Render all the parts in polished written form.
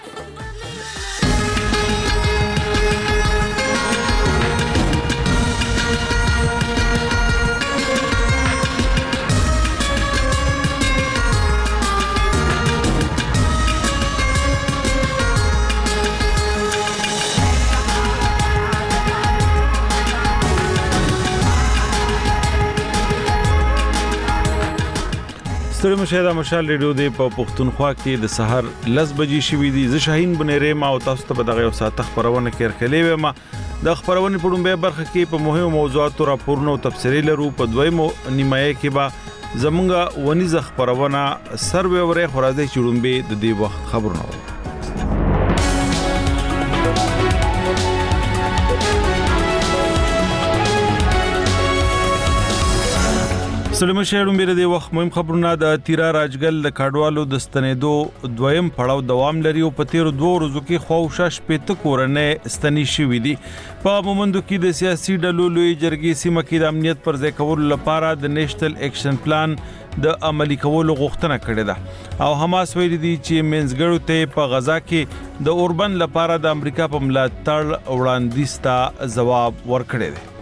ستړي مشه دا مشال ریډیو دی په پښتونخوا کې د سحر 10 بجې شوې دي. زه شاهین بنيره ما او تاسو ته دغه یو ساعت خبرونه کړکلې وم. د خبرونه په ډومبه برخه کې په مهمو موضوعاتو راپورونه او تفصیلي لرو. په دویمو نیمایي کې به زمونږه ونیزه خبرونه سروي ورې خورازي چړومبه د دې وخت خبرونه. سلام شهرون بیره دی وخت مهم خبرونه. د تیرا راجګل د کاډوالو د ستنېدو دویم پړاو دوام لري او په تیر 2 ورځو کې خوښه شپته کورنۍ ستنې شوې دي. په مومندو کې د سیاسي ډلو لوی جرګې سیمه کې د امنیت پر ځای کولو لپاره د نېشنل اکشن پلان د عملی کولو غوښتنه کړې ده او حماس ویلي دي چې منځګړو ته په غزا کې د اوربن لپاره د امریکا په ملاتړ وړاندیز ته ځواب ورکړی دی.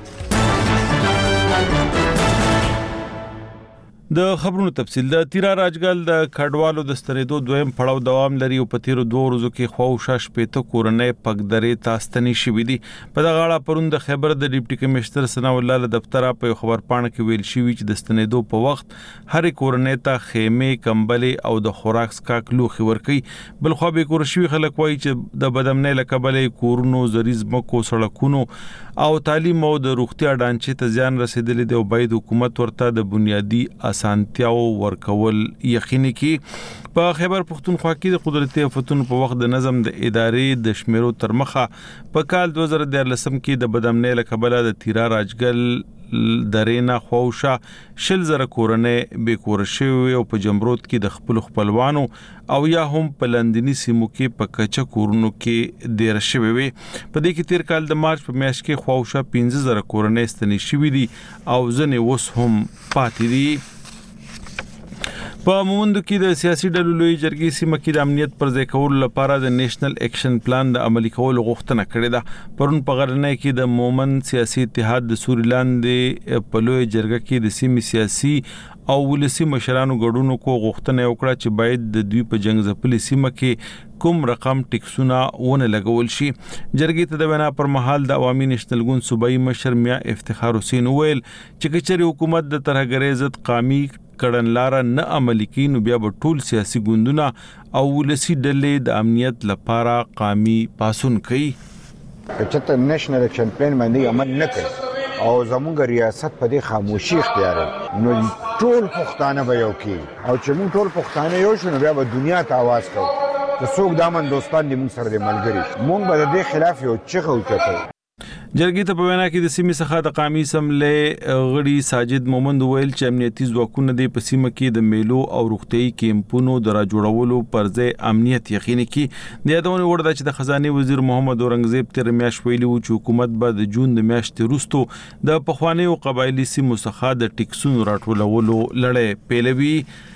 د خبرونو تفصیل. د تیرا راجګل د کډوالو د ستنېدو دویم پړاو دوام لري او په تیر 2 ورځو کې خوښه شپته کورنۍ پګدرې تاستنې شوې دي. په دغه اړه پروند خبر د ډیپټي کمشنر ثنا الله له دفتر په خبر پاڼه کې ویل شوی چې د ستنېدو په وخت هر کورنۍ ته خیمه کمبلې او د خوراک سکاک لوخي ورکي. بل خو به کورشوي خلک وایي چې د بدامنۍ لکبلې کورونو زریزمو کو سړکونو او تعلیم او د روغتیا ډانچې ته ځان رسیدلې دی او باید حکومت ورته د بنیادی اسانتیاو ورکول یقیني کی. په خیبر پختونخوا کې د قدرتي آفتونو په وخت د نظم د ادارې د شمیرو تر مخه په کال 2013 کې د بدامنۍ لکبله د تیرا راجګل درینا خوښه شل زره کورنۍ به کورشوي او په جمرود کې د خپل خپلوانو او یا هم په لندني سیمو کې په کچا کورونو کې ډیر شوي وي. په دې کې تیر کال د مارچ په میاشت کې خوښه 15000 کورنۍ ستنې شوي دي او ځنې وس هم پاتې دي. په مومندو کې د سیاسي ډلو لوی جرګې سیمه کې د امنیت پر ځای کولو لپاره د نېشنل اکشن پلان د عملی کولو غوښتنه کړې ده. پرون په غرنۍ کې د مومند سیاسي اتحاد د سوریلاند په لوی جرګه کې د سیمې سیاسي او ولسی مشرانو ګډونو کو غوښتنه وکړه چې باید د دوی په جنگ ځپلې سیمه کې کوم رقم ټیکسونه ونه لګول شي. جرګې ته د وینا پر مهال د عوامي نېشنل ګوند صوبایي مشر میا افتخار حسین ویل چې کچري حکومت د ترهګرۍ ضد قامي کړنلار نه عملي کینو بیا به ټول سیاسي ګوندونه او ولسی ډلې د امنیت لپاره قامي پاسون کوي. چې نېشنل اکشن پلان باندې عمل نه کوي او زموږ ریاست په دې خاموشي اختیار نو ټول پښتانه به یو کی او چې موږ ټول پښتانه یو شو نو بیا به دنیا ته आवाज کوو چې څوک دامن دوستان دې موږ سره دې ملګری موږ به د دې خلاف یو چغه وکړو. جرګې ته په وینا کې د سیمې څخه د قومي اسمبلې غړي ساجد مومند ویل چې امنیتي ځواکونه د په سیمه کې د میلو او روغتيي کیمپونو د راجوړولو پر ځای امنیت یقیني کړي. د یادونه وړ د خزانه وزیر محمد اورنګزیب تر میاش ویلي و چې حکومت به د جون د میاشتې وروسته د پخوانی او قبایلی سیمو څخه د ټیکسونو راټولولو لړۍ پیلوي.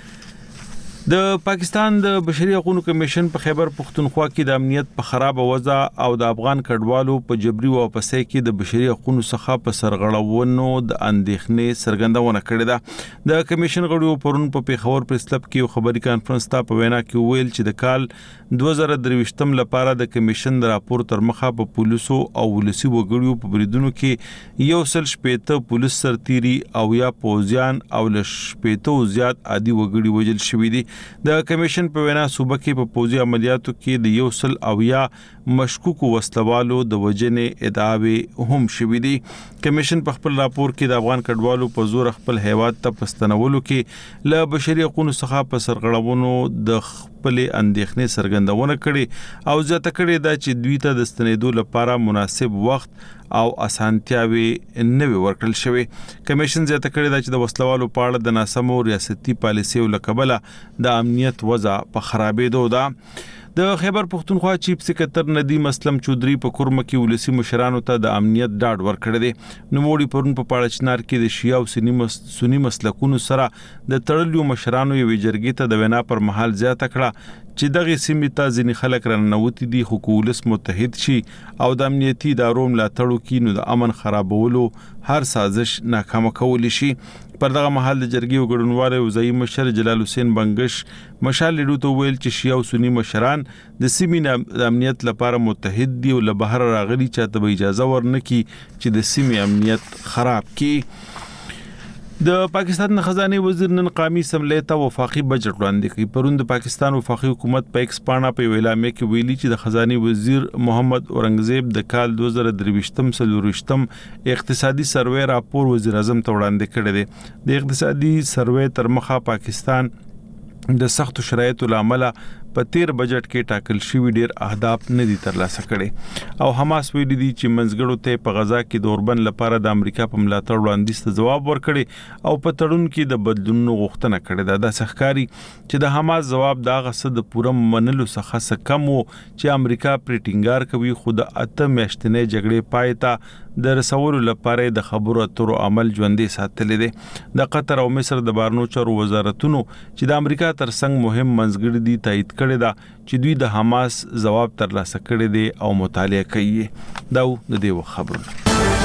د پاکستان د بشري حقوقو کمیشن په خیبر پختونخوا کې د امنیت په خراب وضع او د افغان کډوالو په جبري واپسۍ کې د بشري حقوقو څخه په سرغړونو د اندېښنې څرګندونه کړې ده. د کمیشن غړو پرون په پیښور پریس کلب کې خبري کانفرنس ته په وینا کې ویل چې د کال 2023 لپاره د کمیشن د راپور تر مخه په پولیسو او ولسی وګړو په بریدونو کې یو سل شپېته پولیس سرتيري او یا پوزیان او لشپېته زیات عادي وګړي وجل شوې دي. د کمیشن په وینا صوبه کې په پوزي عملیاتو کې د یو سل او یا مشکوک وسلوالو د وجنې ادعاوې هم شوې دي. کمیشن په خپل راپور کې د افغان کډوالو په زور خپل هیواد ته پستنولو کې له بشري حقوقو څخه په سرغړونو د خپل اندېښنې څرګندونه کړې او ځکه کړې دا چې دوی ته د ستنېدو لپاره مناسب وخت او اسانتیاوي نه ورکړل شوی. کمیشن زیاته کړی دا چې د وسلوالو په اړه د ناسمو ریاستي پالیسیو لکبله د امنیت وضع په خرابېدو ده. د خیبر پختونخوا چیف سکرټر ندیم اسلم چودري په کورمه کې ولسی مشرانو ته د امنیت ډاډ ورکړی دی. نوموړي پرون په پاړچنار کې د شیعه او سنی مسلکونو سره د تړلیو مشرانو یو جرګې ته د وینا پر مهال زیاته کړه چې دغه سیمې ته ځینې خلک راننوتي دي خو کولس متحد شي او د امنیتي ادارو ملاتړ وکړي نو د امن خرابولو هر سازش ناکام کول شي. پر دغه مهال د جرګې وګړنوال وزیر مشر جلال حسین بنگش مشال لیدو ته ویل چې شیعه او سنی مشران د سیمې د امنیت لپاره متحد دي او له بهر راغلي چاته به اجازه ورنکي چې د سیمې امنیت خراب کړي. د پاکستان خزانه وزیر نن قومي اسمبلې ته وفاقي بجټ وړاندې کړ. پرون د پاکستان وفاقي حکومت په ایکس پاڼه په اعلامیه کې ویلي چې د خزانه وزیر محمد اورنګزیب د کال 2023 اقتصادي سروې راپور وزیر اعظم ته وړاندې کړی دی. د اقتصادي سروې تر مخه پاکستان د سختو شرایطو لامل په تیر بجټ کې ټاکل شوی ډیر اهداف نه دي ترلاسه کړي او حماس ویلي دي چې منځګړو ته په غزا کې د اوربند لپاره د امریکا په ملاتړ وړاندیز ته جواب ورکړي او په تړون کې د بدلونو غوښتنه کړې ده. د سخکاری چې د حماس جواب دا غسه د پوره منلو څخه کم وو چې امریکا پریټینګار کوي خو د اته میاشتنې جګړې پایته د رسولو لپاره د خبرو اترو عمل ژوندې ساتلې دي. د قطر او مصر د بهرنیو چارو وزارتونو چې د امریکا ترڅنګ مهم منځګړي دي تایید کړی دا چې دوی د حماس جواب ترلاسه کړی دی او مطالعه کوي. دا د دې خبرونه.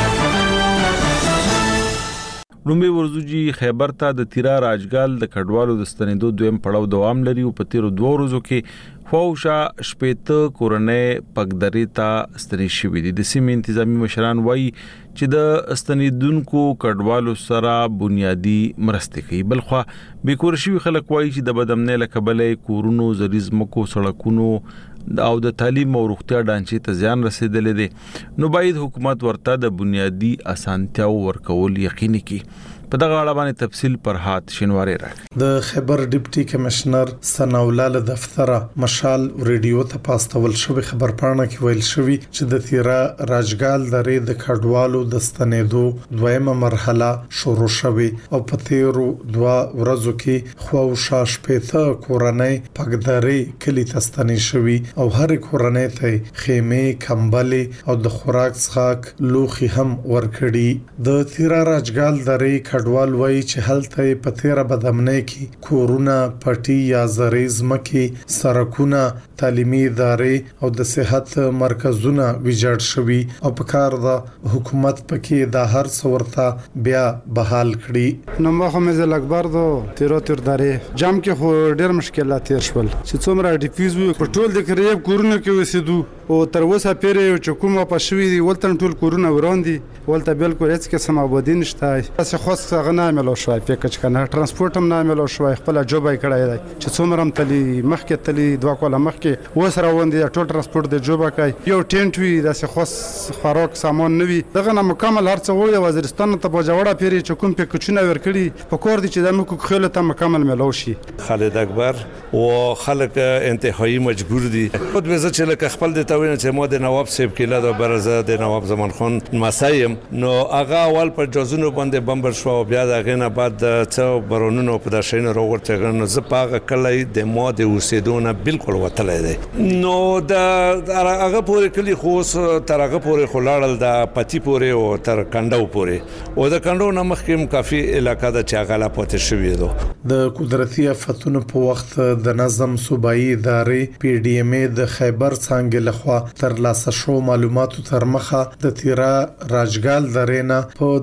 رومي ورزوجي خیبر ته د تیرا راجګال د کډوالو د ستنېدو دویم پړاو دوام لري او په تیرو 2 ورځو کې فوشا شپېته کورنۍ پګدري ته ستنې شوې دي. د سیمې انتظامی مشران وایي چې د ستنېدونکو کډوالو سره بنیادی مرستې کوي. بلخوا بیکور شوي خلک وایي چې د بدامنۍ له کبله کورونو زریزمکو سړکونو او د تعلیم او روغتیا ډانچې ته زیان رسیدلې دي نو باید حکومت ورته د بنیادی اسانتیاو ورکول یقیني کړي. په دغه اړه باندې تفصیل فرحات شینواری راکړي. د خیبر ډیپټي کمشنر ثناءالله له دفتره مشال ریډیو ته پاستول شوی خبر پاڼه کې ویل شوی چې د تیرا راجګال درې د کډوالو د ستنېدو دویمه مرحله شروع شوی او په تیرو 2 ورځو کې خوشا شپېته کورنۍ پګدري کلی ته ستنې شوی او هر کورنۍ ته خیمه کمبلې او د خوراک څښاک لوخي هم ورکړي. د تیرا راجګال درې کډوال وایي چې هلته په تیره بدامنۍ کې کورونه پټي یا زریز مکي سرکونه تعلیمي ادارې او د صحت مرکزونه ویجاړ شوي او په کار د حکومت پکې د هر څورته بیا بحال کړي. نو ما هم زل اکبر دو تیرو تیر داري جام کې خو ډېر مشکلات تیر شول چې څومره ډیفیوز وي په ټول د کریب کورونه کې وسیدو او تر اوسه پیرې چې کومه پښوی دی ولته ټول کورونه وراندي ولته بالکل هیڅ کې سم آبادی نشته. تاسو خاص څنګه نه ملو شوي پکچ کنه ترانسپورت هم نه ملو شوي خپل جوبای کړای دی چې څومره هم تلی مخکې تلی 2 کوله مخکې وسره وندي ټول ترانسپورت د جوبا کوي یو ټینټ وی د خاص خوراک سامان نوي دغه نه مکمل هر څه وړي وزیرستان ته بوجوړه پیری چې کوم پکچونه ورکړي په کور دي چې د مکو خیل ته مکمل ملو شي. خالد اکبر او خلک انتهایی مجبور دي خود به چې لکه خپل د توین چې مو د نواب صاحب کله د برزه د نواب زمان خان مسایم نو هغه اول پر جزونو باندې بمبر شو بیا د غنه بعد څو برونونو په داشین روغورته غنه زپاغه کله د مو د اوسیدونه بالکل وتلې ده نو د هغه پورې کلی خو تر هغه پورې خلاړل د پتی پورې او تر کندو پورې او د کندو نمخ کې کافي علاقہ د چاغلا پاتې شوې ده. د قدرتي آفتونو په وخت د نظم صوبایي ادارې پی ډی ام ای د خیبر څنګه لخوا تر لاسه شو معلوماتو تر مخه د تیرا راجګال درینه په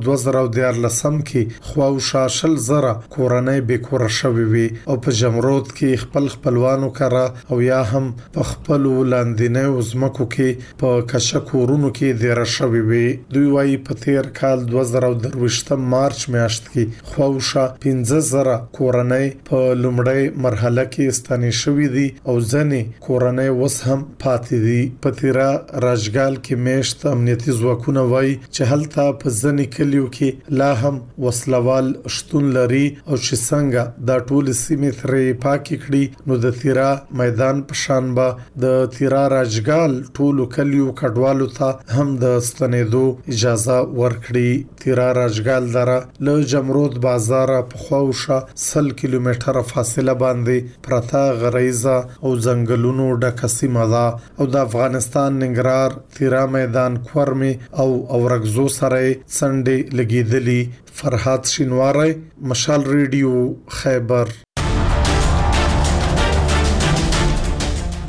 2014 کې خواوشا شل زره کورنۍ بیکور شوي وي او په جمرود کې خپل خپلوانو کرا او یا هم په خپل ولاندینه وزمکو کې په کشکورونو کې ډیر شوي وي. دوی وايي په تیر کال 2023 مارچ میاشت کې خواوشا 15 زره کورنۍ په لومړی مرحله کې ستنې شوي دي او ځنې کورنۍ وس هم پاتې دي. په تیرا راجګال کې میشت امنیتي ځواکونه وایي چې هلته په ځنې کلیو کې لا هم وسلوال شتون لري او چې څنګه دا ټول سیمې ترې پاکي کړي نو د تیرا میدان په شان به د تیرا راجګال ټول کلیو کډوالو ته هم د ستنېدو اجازه ورکړي. تیرا راجګال دره له جمرود بازار په خوښه 100 کیلومتره فاصله باندې پرتا غریزه او ځنګلونو ډکه سیمه ده او د افغانستان ننګرهار تیرا میدان کورمي او اورګزو سره څنډې لګیدلی. فرحات شینواری مشال ریډیو خیبر.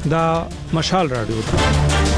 دا مشال رادیو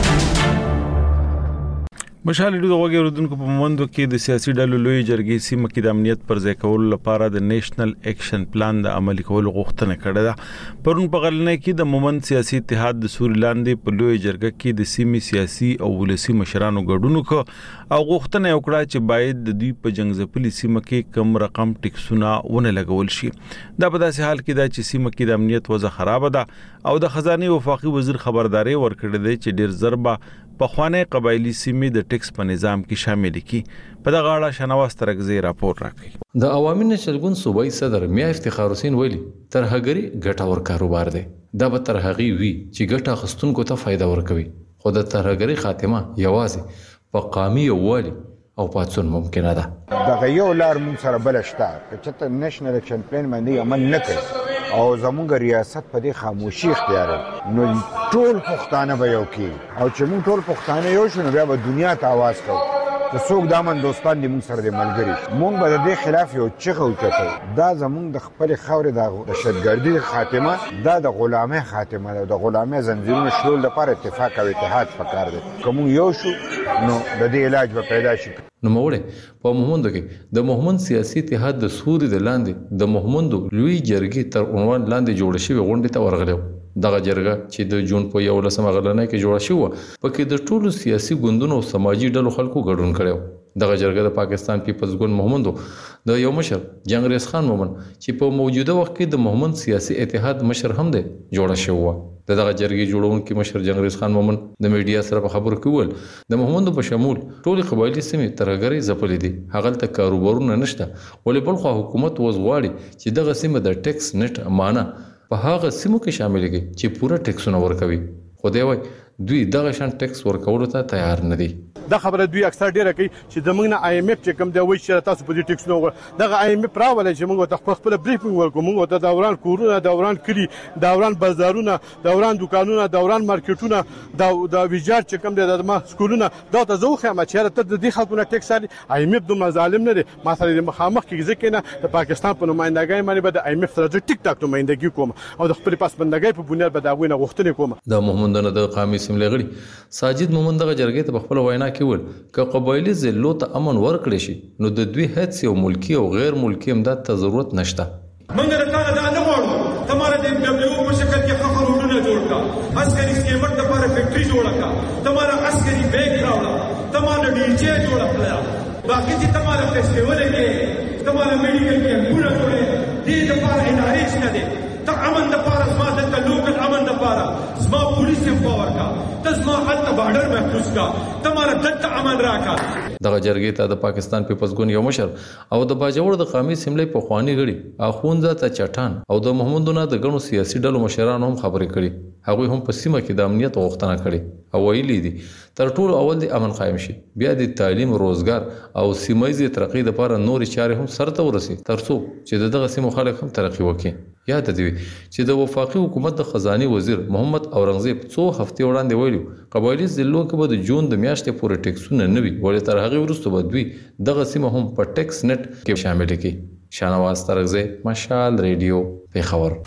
مشال ډیرو وګړو ردوونکو په موندو کې د سیاسي ډلو لوی جرګې سیمه کې د امنیت پر ځای کولو لپاره د نېشنل اکشن پلان د عملي کولو غوښتنه کړې ده. پرون په غلنۍ کې د مومند سیاسي اتحاد د سوري لاندې په لوی جرګه کې د سیمې سیاسي او ولسي مشرانو ګډون وکړ او غوښتنه وکړه چې باید د دوی په جنگځپلي سیمه کې کم رقم ټیکسونه ونه لګول شي. دا په داسې حال کې ده چې سیمه کې د امنیت وضع خراب ده او د خزانه وفاقي وزیر خبرداري ورکړې ده چې ډیر ضربه په خوانه قبایلی سیمې د ټیکس په نظام کې شامل کی. په دغه اړه شنواز ترغزي راپور راکړي. د عوامي نشلګون صوبایي صدر میا افتخار حسین ویلي ترهګری ګټور کاروبار دی. دا به ترهغي وي چې ګټه خستونکو ته فائدہ ورکوي. خو د ترهګری خاتمه یوازې په قومي یووالي او پاتون ممکنه ده. دغه یو لار مون سره بلشتہ چې نېشنل اکشن پلان باندې عمل نکړي او زمونږ ریاست په دې خاموشي اختیار نو ټول پښتانه به یو کی او چې مون ټول پښتانه یو شنو بیا به دنیا ته आवाज کوو. د څوک دامن دوستان دې مون سره د ملګری مونږ به د دې خلاف یو چغه وکړو. دا زمونږ د خپل خاورې د دهشتګردي خاتمه دا د غلامۍ خاتمه ده. د غلامۍ زنجیرونو شلول لپاره اتفاق او اتحاد پکار دی. کوم یو شو نو د دې علاج به پیدا شي. نو موړې په مومندو کې د مومند سیاسي اتحاد د سوري د لاندې د مومندو لوی جرګې تر عنوان لاندې جوړ شوی غونډه ته ورغلو. دغه جرګه چې د جون په 11 غلنۍ کې جوړه شوه پکې د ټولو سیاسي ګوندونو او سماجی ډلو خلکو ګډون کړو. دغه جرګه د پاکستان پیپلز ګوند مومندو د یو مشر جنگریز خان مومن چې په موجوده وخت کې د مومند سیاسي اتحاد مشر هم دی جوړه شوه. دغه جرګې جوړونکو مشر جنگریز خان مومن د میډیا سره په خبرو کې ول د مومندو په شمول ټول قبایلی سیمې ترهګری ځپلې دي. هغه ته کاروبارونه نشته ولې بل خو حکومت وزغواړي چې دغه سیمه د ټیکس نت امانه په هغه سیمو کې شامل کړي چې پوره ټیکسونه ورکوي. خو دوی دغه شان ټیکس ورکولو ته تیار نه دي. دا خبره دوی اکثر ډیره کوي چې د موږ نه آی ایم ایف چې کوم دی وایي چې تاسو په دې ټیکس نو دغه آی ایم ایف راولای چې موږ ته خپل بریفینګ ورکو. موږ ته دوران کورونه دوران کلی دوران بازارونه دوران دکانونه دوران مارکیټونه دا ویجار چې کوم دی د ما سکولونه دا ته زه خو ما چې ته د دې خلکو نه ټیکس اخلي. آی ایم ایف دومره ظالم نه دی. ما سره د مخامخ کې ځکه نه د پاکستان په نمائندګۍ باندې به د آی ایم ایف سره د ټیک ټاک نمائندګي کوم او د خپل پاسبندګۍ په بنیاد به دا غوښتنه غوښتنه کوم. د مومندانو د قومي سیمې غړي ساجد مومند دغه جرګې ته خپل وینا کې ول ک قبایلی ضلعو ته امن ورکړي شي نو د دوی هڅې او ملکی او غیر ملکی امداد ته ضرورت نشته. موږ راته دا نه غواړو تمہاره د دبليو په شکل کې خبر ورونه جوړ کا عسکري سکیمر د لپاره فیکټری جوړ کا تمہاره عسکري بیگ راوړه تمہاره ډي جي جوړ کړل باقي چې تمہاره فیسټیول کې تمہاره میډیکل کې پورا جوړه دې د لپاره ادارې شته دي. ته امن د لپاره زما د لوکل امن د لپاره زما پولیس امپاور کا تزما حالت بارډر محفوظ کا تمہاره دلته امن راکا. دغه جرګې ته د پاکستان پیپلز ګوند یو مشر او د باجوړ د قومي سیملې په خواني غړي اخونځه ته چټان او د محمدونه د غنو سیاسي ډلو مشرانو هم خبرې کړي. هغه هم په سیمه کې د امنیت غوښتنه کړي او ویلي دي تر ټولو اول د امن قائم شي بیا د تعلیم روزګار او سیمایي ترقۍ لپاره نورې چارې هم سرته ورسي ترڅو چې دغه سیمو خلک هم ترقی وکړي. یاد دی چې د وفاقي حکومت د خزاني وزیر محمد اورنګزیب څو هفتې وړاندې ویلو قبایلی ضلعو کې به د جون د میاشتې پورې ټیکسونه نه وي ولې تر هغه وروسته به دوی دغه سیمه هم په ټیکس نت کې شامل کړي. شانواز ترغزی مشال ریډیو پیښور.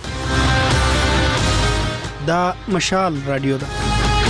دا مشال رادیو ده.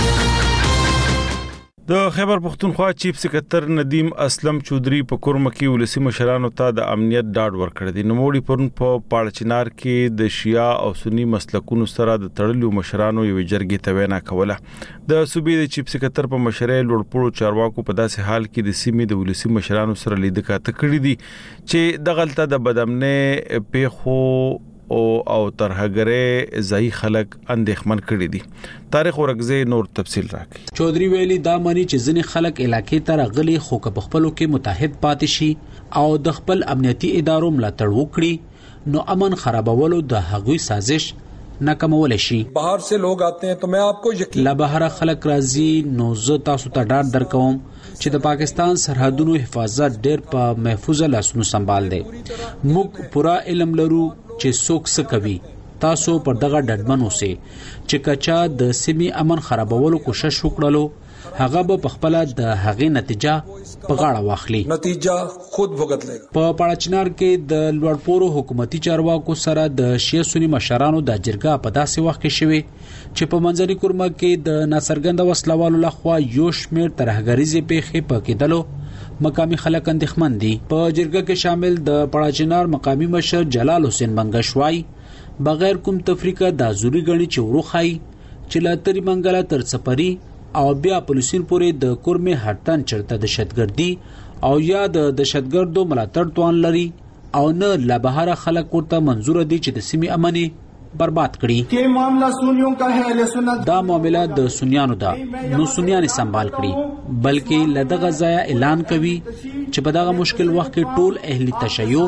د خیبر پختونخوا چیف سکرټر ندیم اسلم چودري په کورمه کې ولسی مشرانو ته د امنیت ډاډ ورکړ دي. نوموړي پرون په پاړچنار کې د شیا او سنی مسلکونو سره د تړلو مشرانو یو جرګې ته وینا کوله. د صوبې د چیف سکرټر په مشرۍ لوړپوړو چارواکو په داسې حال کې د سیمې د ولسی مشرانو سره لیدکاته کړې دي چې دغلطه د بدامنې پیخو او ترهګره ځای خلک اندېښمن کړي دي. تاریخ ورغزه نور تفصیل راکړي. چودري ویلي دا مانی چې ځنې خلک علاقې ته راغلي خو په خپلو کې متحد پاتې شي او د خپل امنیتي ادارو ملاتړ وکړي نو امن خرابولو د هغوی سازش ناکامول شي. بهر سے لوگ آتے ہیں تو میں آپ کو یقین لا بهر خلک راځي نو زه تاسو ته ډاډ درکوم چې د پاکستان سرحدونو حفاظت ډېر په محفوظه لاسونو سنبال دی. موږ پورا علم لرو چې څوک څه کوي تاسو پر دغه ډډمن اوسئ چې کچا د سیمې امن خرابولو کوشش وکړلو هغه به خپل د هغې نتیجه په غاړه واخلي. نتیجه خود بھگت لے گا. په پاړچنار کې د لوړپوړو حکومتي چارواکو سره د شیعه سنی مشرانو د جرګه په داسې وخت کې شوه چې په منځني کورما کې د ناڅرګند وسلوالو لخوا یو شمېر ترهګریزې پیښې پکېدلو مقامی خلک اندېښمن دي. په جرګه کې شامل د پاړچنار مقامی مشر جلال حسین منګشوای بغیر کوم تفریقه د ضروري غني چې وروخای چې لا تری منګلا تر سپری او بیا پولیسین پورې د کورمه هټن چرته د دهشتګردي او یا د دهشتګردو ملاتړ توان لري او نه لا بهر خلک ورته منزور دي چې د سیمې امني برباد کړي. کې معاملہ سنیوں کا ہے اهل سنت دا معاملہ د سنیانو دا نو سنیان سنبال کړي بلکې لدغه ځای اعلان کوي چې په دغه مشکل وخت کې ټول اهل تشیع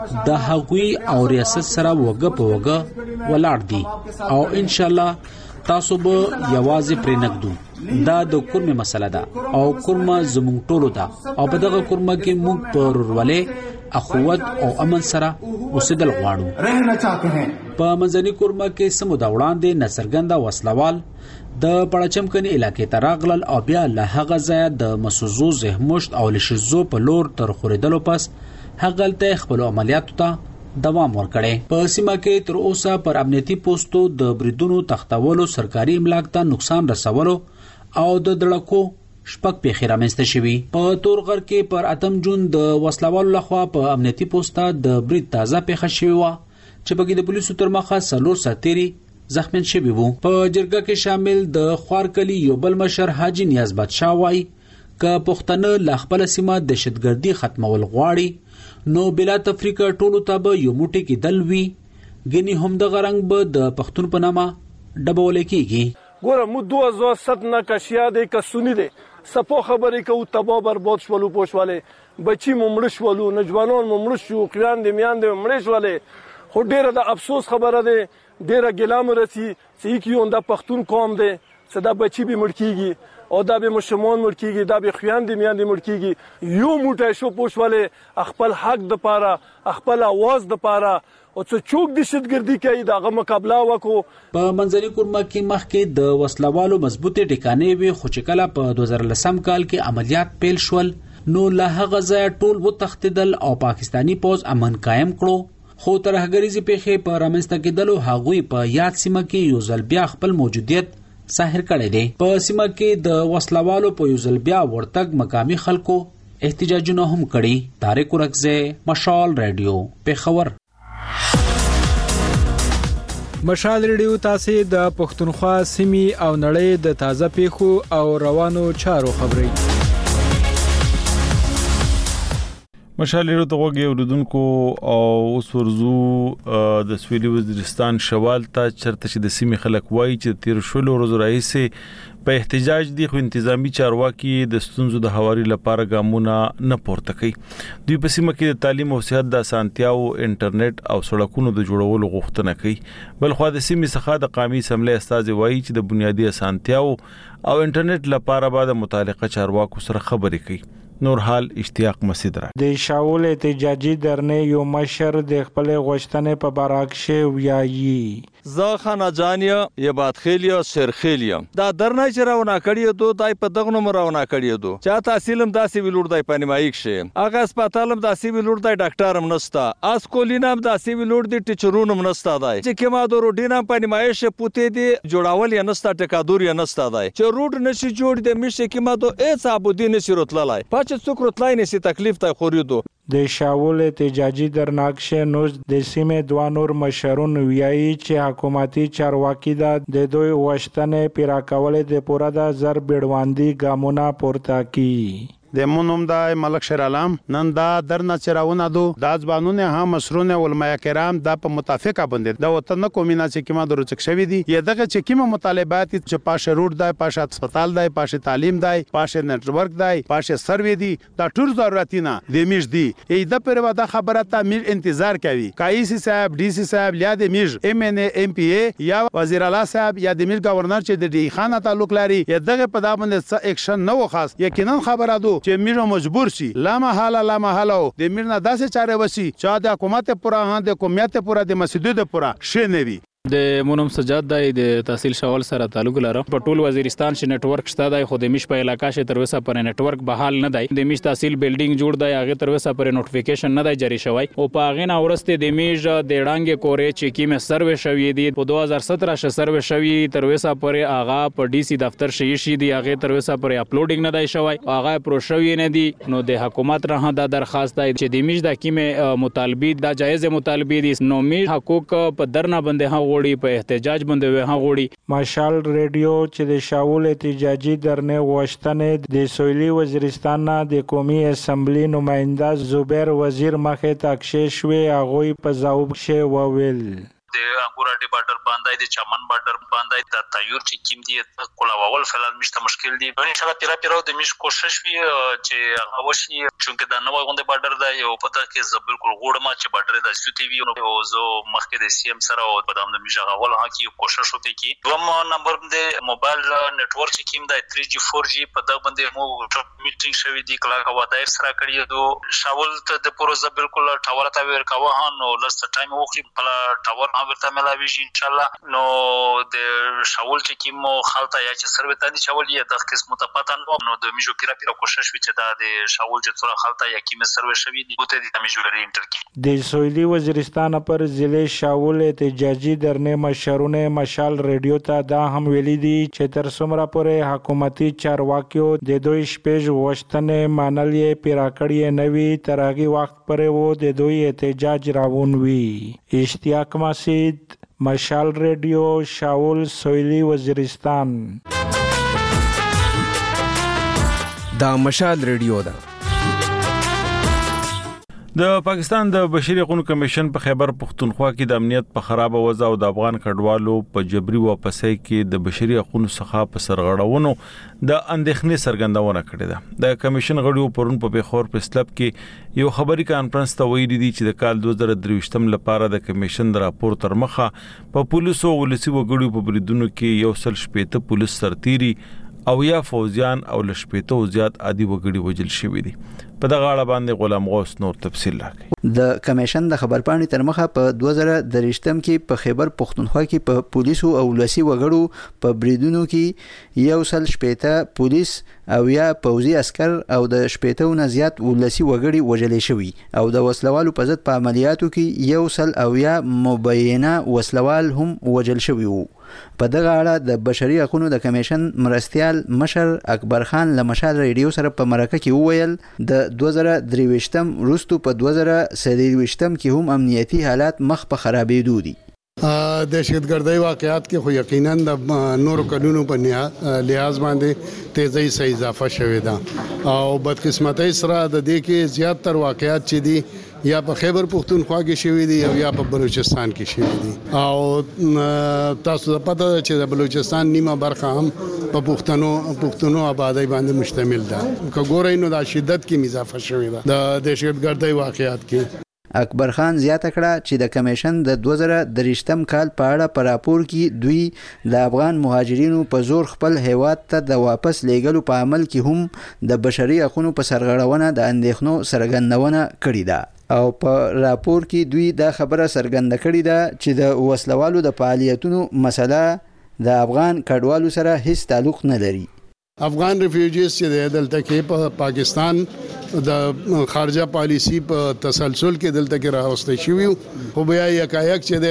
د حقوقي او ریاست سره وګه په وګه ولاړ دي او ان شاء الله تاسو به یوازې پرې نګدو. دا د کورمه مسله ده او کورمه زموږ ټولو ده او په دغه کورمه کې موږ پر ورولې اخوت او امن سره اوسېدل غواړو. رہنا چاہتے ہیں. په منځني کورمه کې سمو دا وړاندې نڅرګنده وسلوال د پړچمکني علاقې ته راغلل او بیا له هغه ځای د مسوزو زهمشت او لشزو په لور تر خورېدلو پس هغلته خپل عملیاتو ته دوام ورکړي. په سیمه کې تر اوسه پر امنیتي پوسټو د بریدونو تختولو سرکاري املاک ته نقصان رسولو او د دړکو شپږ پیښې رامنځته شوي. په تورغر کې پر 8 جون د وسلوالو لخوا په امنیتي پوسټه د برید تازه پیښه شوې وه چې پکې د پولیسو تر مخه 4 سرتیري زخمیان شوي وو. په جرګه کې شامل د خوارکلي یو بل مشر حاجی نیاز بادشاه وایي که پښتانه لا خپل سیمه دهشتګردي ختمول غواړي نو بلا تفریقه ټولو ته به یو موټی کې دل وي ګنی هم د غرنګ به د پښتون په نامه ډبول کېږي. ګوره مو 2007 نه کشیا دې ک سنی دې سپو خبرې کو تباہ برباد شولو پوښواله بچی ممړ شولو نوجوانان ممړ شو قیان دې میان دې مړ شولې خو ډیره د افسوس خبره ده ډیره ګلام رسی چې کیو د پښتون قوم دې صدا بچی به مړ کیږي او دا به مشمون مړ کیږي دا به خويان دې میان دې مړ کیږي یو موټه شو پوښواله خپل حق د پاره خپل आवाज د پاره او څه چوک دهشتګردي کوي داغه مقابله وکړو. په منځني کورما کې مخکې د وسلوالو مضبوطه ټکانې وي خو چې کله په 2010 کال کې عملیات پیل شول نو له هغه ځای ټول وتښتیدل او پاکستانی پوز امن قائم کړو خو ترهګریزي پیښې په رامنځته کېدلو هغوی په یاد سیمه کې یو ځل بیا خپل موجودیت ظاهر کړی دی. په سیمه کې د وسلوالو په یو ځل بیا ورتګ مقامی خلکو احتجاجونه هم کړي. طارق ورکزه مشال رادیو پیښور. مشال ریډیو تاسو د پښتونخوا سیمې او نړۍ د تازه پیښو او روانو چارو خبري. مشال ریډیو ته وګورئ اوردونکو او اوس ورزو د سویلي وزیرستان شوال ته چرته چې د سیمې خلک وایي چې تیر شلو ورځو راهیسې په احتجاج دي خو انتظامی چارواکي د ستونزو د هواري لپاره ګامونه نه پورته کوي. دوی په سیمه کې د تعلیم او صحت د اسانتیاو انټرنیټ او سړکونو د جوړولو غوښتنه کوي. بل خو د سیمې څخه د قومي اسمبلی استاد وایي چې د بنیادی اسانتیاو او انټرنیټ لپاره به د متعلقه چارواکو سره خبرې کوي. نور حال اشتیاق مسجد را د شاول احتجاجي درنه یو مشر د خپل غوښتنې په باراکشه ویایي زه خانه جانیا یا بادخیلیا سرخیلیا دا درنه چرونه کړی دو دای په دغه مرونه کړی دو چا تحصیلم داسې ویلور دای پنیمایک شه اګه هسپتالم داسې ویلور دای ډاکټرم نستا اس کولینم داسې ویلور دی ټیچرونم نستا دای چې کما د روډینم پنیمایش پوتې دی جوړاول یا نستا ټکادور یا نستا دای چې روډ نشي جوړ دی مشه کما دو اې صابودی نشي رتللای چې څوک رتلای نشي تکلیف ته خوریدو. د شاول احتجاجي درناکشه نوز د سیمې دوه نور مشرون ویایي چې حکومتي چارواکي د دوی غوښتنې پیرا کول د پوره د زر بیړواندي ګامونه پورته کی. د مونوم د ملک شیر عالم نن دا درنه چرونه دو د ځوانونه هم مسرونه علماء کرام د په متفقه باندې د وطن کومینه چې کیما دروچک شوی دی یدغه چې کیما مطالبات چې پاشه روډ دی پاشه هسپتال دی پاشه تعلیم دی پاشه نتورک دی پاشه سروې دی دا ټول ضرورتونه د میش دی د پر ودا خبره ته میل انتظار کوي کایسی صاحب ډی سی صاحب یا د میش ام ان ام پی ای یا وزیر اعلی صاحب یا د میل گورنر چې د ډی خانه تعلق لري یدغه په دا باندې اکشن نه وخاص یقینا خبره دو چې میرو مجبور شي لا محاله د میرنا داسې چاره وسی چې د حکومت پورا د قومیت پورا د مسجد پورا شنوي. د مونم سجاد د تحصیل شاول سره تعلق لرم په ټول وزیرستان شي نت ورک شته د خو د مش په علاقې شه تر وسه پر نت ورک بحال نه دی د مش تحصیل بلډینګ جوړ دی هغه تر وسه پر نوټیفیکیشن نه دی جاری شوی او په هغه نه ورسته د میج د ډانګ کورې چې کیمه سروې شوی دی په 2017 شه سروې شوی تر وسه پر هغه په ډي سي دفتر شي دی هغه تر وسه پر اپلوډینګ نه دی شوی هغه پرو شوی نه دی نو د حکومت راه د درخواست دی چې د میج د کیمه مطالبه د جایز مطالبه دي نو میج حقوق په درنه بنده ها وړي په احتجاج مشال ریډیو چې د شاول احتجاجي درنه غوښتنې د سویلي وزیرستان نه د قومي اسمبلی نماینده زبیر وزیر مخه تاکشې شوی هغه په ځواب شه وویل د انګوراډي بارډر باندې د چمن بارډر باندې د تایور چې کیم دي کولاول فلال مشته مشکل دي ان شاء الله پیرا د مش کوشش وی چې هغه وشي چې د نوې غونډه بارډر دا یو پته کې ز بالکل غوړما چې بارډر د سټي وی او زه مخکې د سی ام سره او په دامن مش غول ها کې کوشش وته کې دوم نمبر د موبایل نتورک چې کیم د 3G 4G په دا باندې مو میټینګ شوی دی کلا کا وادای سره کړی دو شاول ته د پروژه بالکل ټاور ته ور کاوه نو لست ټایم وخت په ټاور ورته ملاویږي ان شاء الله نو د شاول چې کیمو خالته یا چې سروي ته دي شاول یې د قسمه ته پاتن نو د میجو پیرا کوشش وچ دا د شاول چې څوره خالته یا کیمه سروي شوی دی بوته د میجو لري انټر کی د سویلي وزیرستان پر ضلع شاول احتجاجي درنه مشرونه مشال ریډیو ته دا هم ویلي دي چې تر څومره پورې حکومتي چارواکیو د دوی شپږ غوښتنې منلې پیرا کړې نوي ترغي وخت پرې وو د دوی احتجاج راوونوي اشتیاق مسید مشال ریډیو شاول سویلي وزیرستان دا مشال ریډیو ده د پاکستان د بشري حقوقو کمیشن په خیبر پختونخوا کې د امنیت په خراب وضع او د افغان کډوالو په جبري واپسۍ کې د بشري حقوقو څخه په سرغړونو د اندېښنې څرګندونه کړې ده د کمیشن غړو پرون په بخور په سلب کې یو خبري کانفرنس ته ویلي دي چې د کال 2023 لپاره د کمیشن د راپور تر مخه په پولیسو ولسی وګړو په بریدونو کې یو سل شپېته پولیس سرتيري او یا فوجیان او لشپېته زیات عادي وګړي وجل شوی دي په دغه اړه باندې غلام غوث نور تفصیل راکړي د کمیشن د خبرپاڼې تر مخه په 2023 کې په خیبر پختونخوا کې په پولیسو او ولسی وګړو په بریدونو کې یو سل شپېته پولیس او یا پوځي عسكر او د شپېته نه زیات ولسی وګړي وجلې شوی او د وسلوالو په ضد په عملیاتو کې یو سل او یا مبینه وسلوال هم وجل شوی وو په دغه اړه د بشري حقوقو د کمیشن مرستيال مشر اکبر خان له مشال ریډیو سره په مرکه کې وویل د 2023 وروسته په 2023 کې هم امنیتي حالات مخ په خرابېدو دي دهشتګردۍ واقعات کې خو یقینا د نورو کډونو په لحاظ باندې تیزی سره اضافه شوې ده او بدقسمتۍ سره د دې کې زیات تر واقعات چې دي یا په خیبر پختونخوا کې شوې دي او یا په بلوچستان کې شوې دي او تاسو ته پته ده چې د بلوچستان نیمه برخه هم په پښتنو آبادی باندې مشتمل ده که ګورئ نو د شدت کې اضافه شوې ده د دهشتګردۍ واقعات کې اکبر خان زیاته کړه چې د کمیشن د 2023 کال په اړه په راپور کې دوی د افغان مهاجرینو په زور خپل هیواد ته د واپس لیږلو په عمل کې هم د بشري حقوقو په سرغړونه د اندېښنو څرګندونه کړې ده او په راپور کې دوی دا خبره څرګنده کړې ده چې د وسلوالو د فعالیتونو مسله د افغان کډوالو سره هیڅ تعلق نه لري افغان ریفیوجیز چې دلته کې په پاکستان د خارجه پالیسی په تسلسل کې دلته کې راوستي شوی خو بیا یکایک چې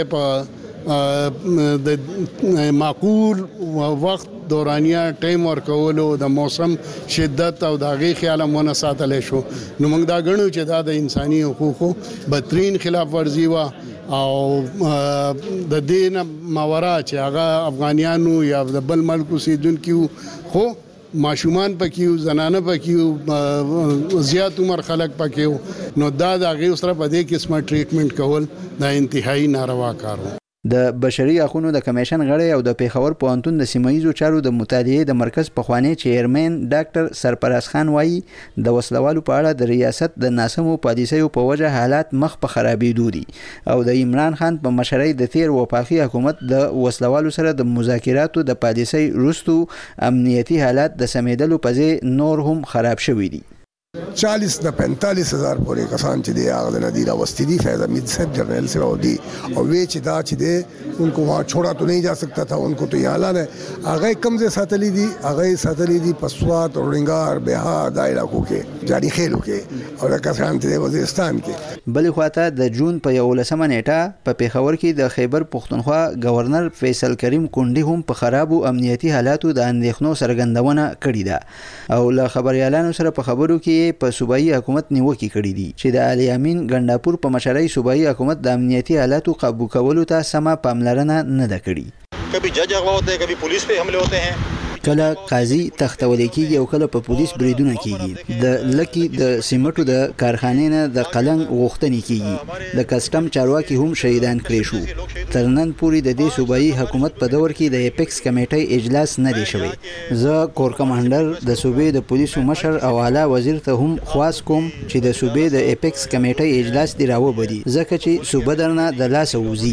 د معقول وخت دورانیه ټایم ورکولو د موسم شدت او د غي خیال مونږ ساتل شو نو موږ دا غنو چې دا د انساني حقوقو بدترین خلاف ورزي وا او د دین ماورا چې هغه افغانیانو یا د بل ملک اوسیدونکو خو ماشومان پکې زنانه پکې زیات عمر خلک پکې نو دا د غي سره په دې قسمه ټریټمنټ کول دا انتهایی ناروا کار و د بشري حقوقو د کمیشن غړی او د پیښور پوهنتون د سیمایي چارو د مطالعې د مرکز پخوانی چیرمن ډاکټر سرپرست خان وایي د وسلوالو په اړه د ریاست د ناسمو پالیسیو په وجه حالات مخ په خرابېدو دي او د عمران خان په مشرۍ د تیر وفاقي حکومت د وسلوالو سره د مذاکراتو د پالیسۍ وروسته امنیتي حالات د سمیدلو په ځای نور هم خراب شوي دي 40 نه 45 هزار پورې کسان چې دی هغه د نادر اوستی دی فیض حمید صاحب جنرل سے دی اور وہ چې دا چې دی उनको वहाँ छोड़ा तो नहीं जा सकता था उनको तो यहाँ लाना है आगे कमजे सातली दी पसवात और रिंगार बिहार दायरा को के जारी खेलों के और कसान थे वजीरिस्तान के بل خواته د جون په 11 نیټه په پیښور کې د خیبر پښتونخوا گورنر فیصل کریم کونډي هم په خرابو امنیتي حالاتو د اندېښنو څرګندونه کړې ده او له خبريالانو سره په خبرو کې په صوبایي حکومت نیوکه کړې دي چې د علي امین ګنداپور په مشرۍ صوبایي حکومت د امنیتي حالاتو قابو کولو ته سم پاملرنه نه ده کړې کبھی جج اغوا ہوتے ہیں کبھی پولیس پہ حملے ہوتے ہیں کله قاضي تختول کېږي او کله په پولیس بریدونه کېږي د لکی د سیمټو د کارخانې نه د قلنګ غوښتنې کېږي د کسټم چارواکي هم شهیدان کړي شو تر نن پورې د دې صوبایي حکومت په دور کې د اپیکس کمیټې اجلاس نه دی شوی زه کور کمانډر د صوبې د پولیسو مشر او اعلی وزیر ته هم خواست کوم چې د صوبې د اپیکس کمیټې اجلاس دی راوبدي ځکه چې صوبه درنه د لاس وزي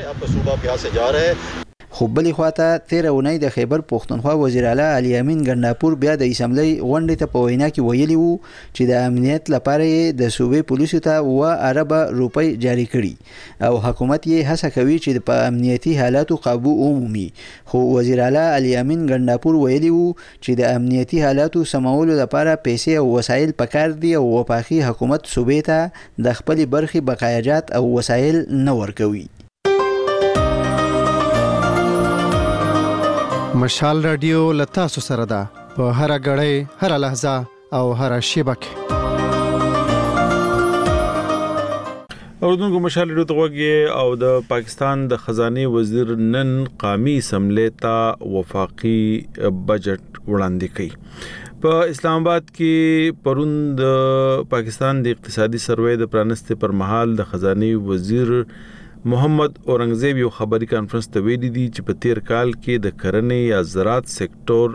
خو بلې خواته 13 اونۍ د خیبر پښتونخوا وزیر اعلی علي امین ګنداپور بیا د اسمبلی غونډې ته په وینا کې ویلي وو چې د امنیت لپاره د صوبې پولیسو ته 1 ارب روپۍ جاری کړي او حکومت یې هڅه کوي چې په امنیتي حالاتو قابو ومومي خو وزیر اعلی علي امین ګنداپور ویلي وو چې د امنیتي حالاتو سمولو لپاره پیسې او وسایل پکار دي او وفاقي حکومت صوبې ته د خپل برخي بقایاجات او وسایل نه ورکوي مشال رادیو لتا سره ده په هر غړې هر لحظه او هر شیبه کې اوردونکو مشال رادیو توګه او د پاکستان د خزانه وزیر نن قومي اسمبلی ته وفاقي بجټ وړاندې کړي په اسلام آباد کې پرون د پاکستان د اقتصادي سروې د پرانسته پر مهال د خزانه وزیر محمد اورنګزیب یو خبري کانفرنس ته ویلي دي چې په تیر کال کې د کرنې یا زراعت سېکټور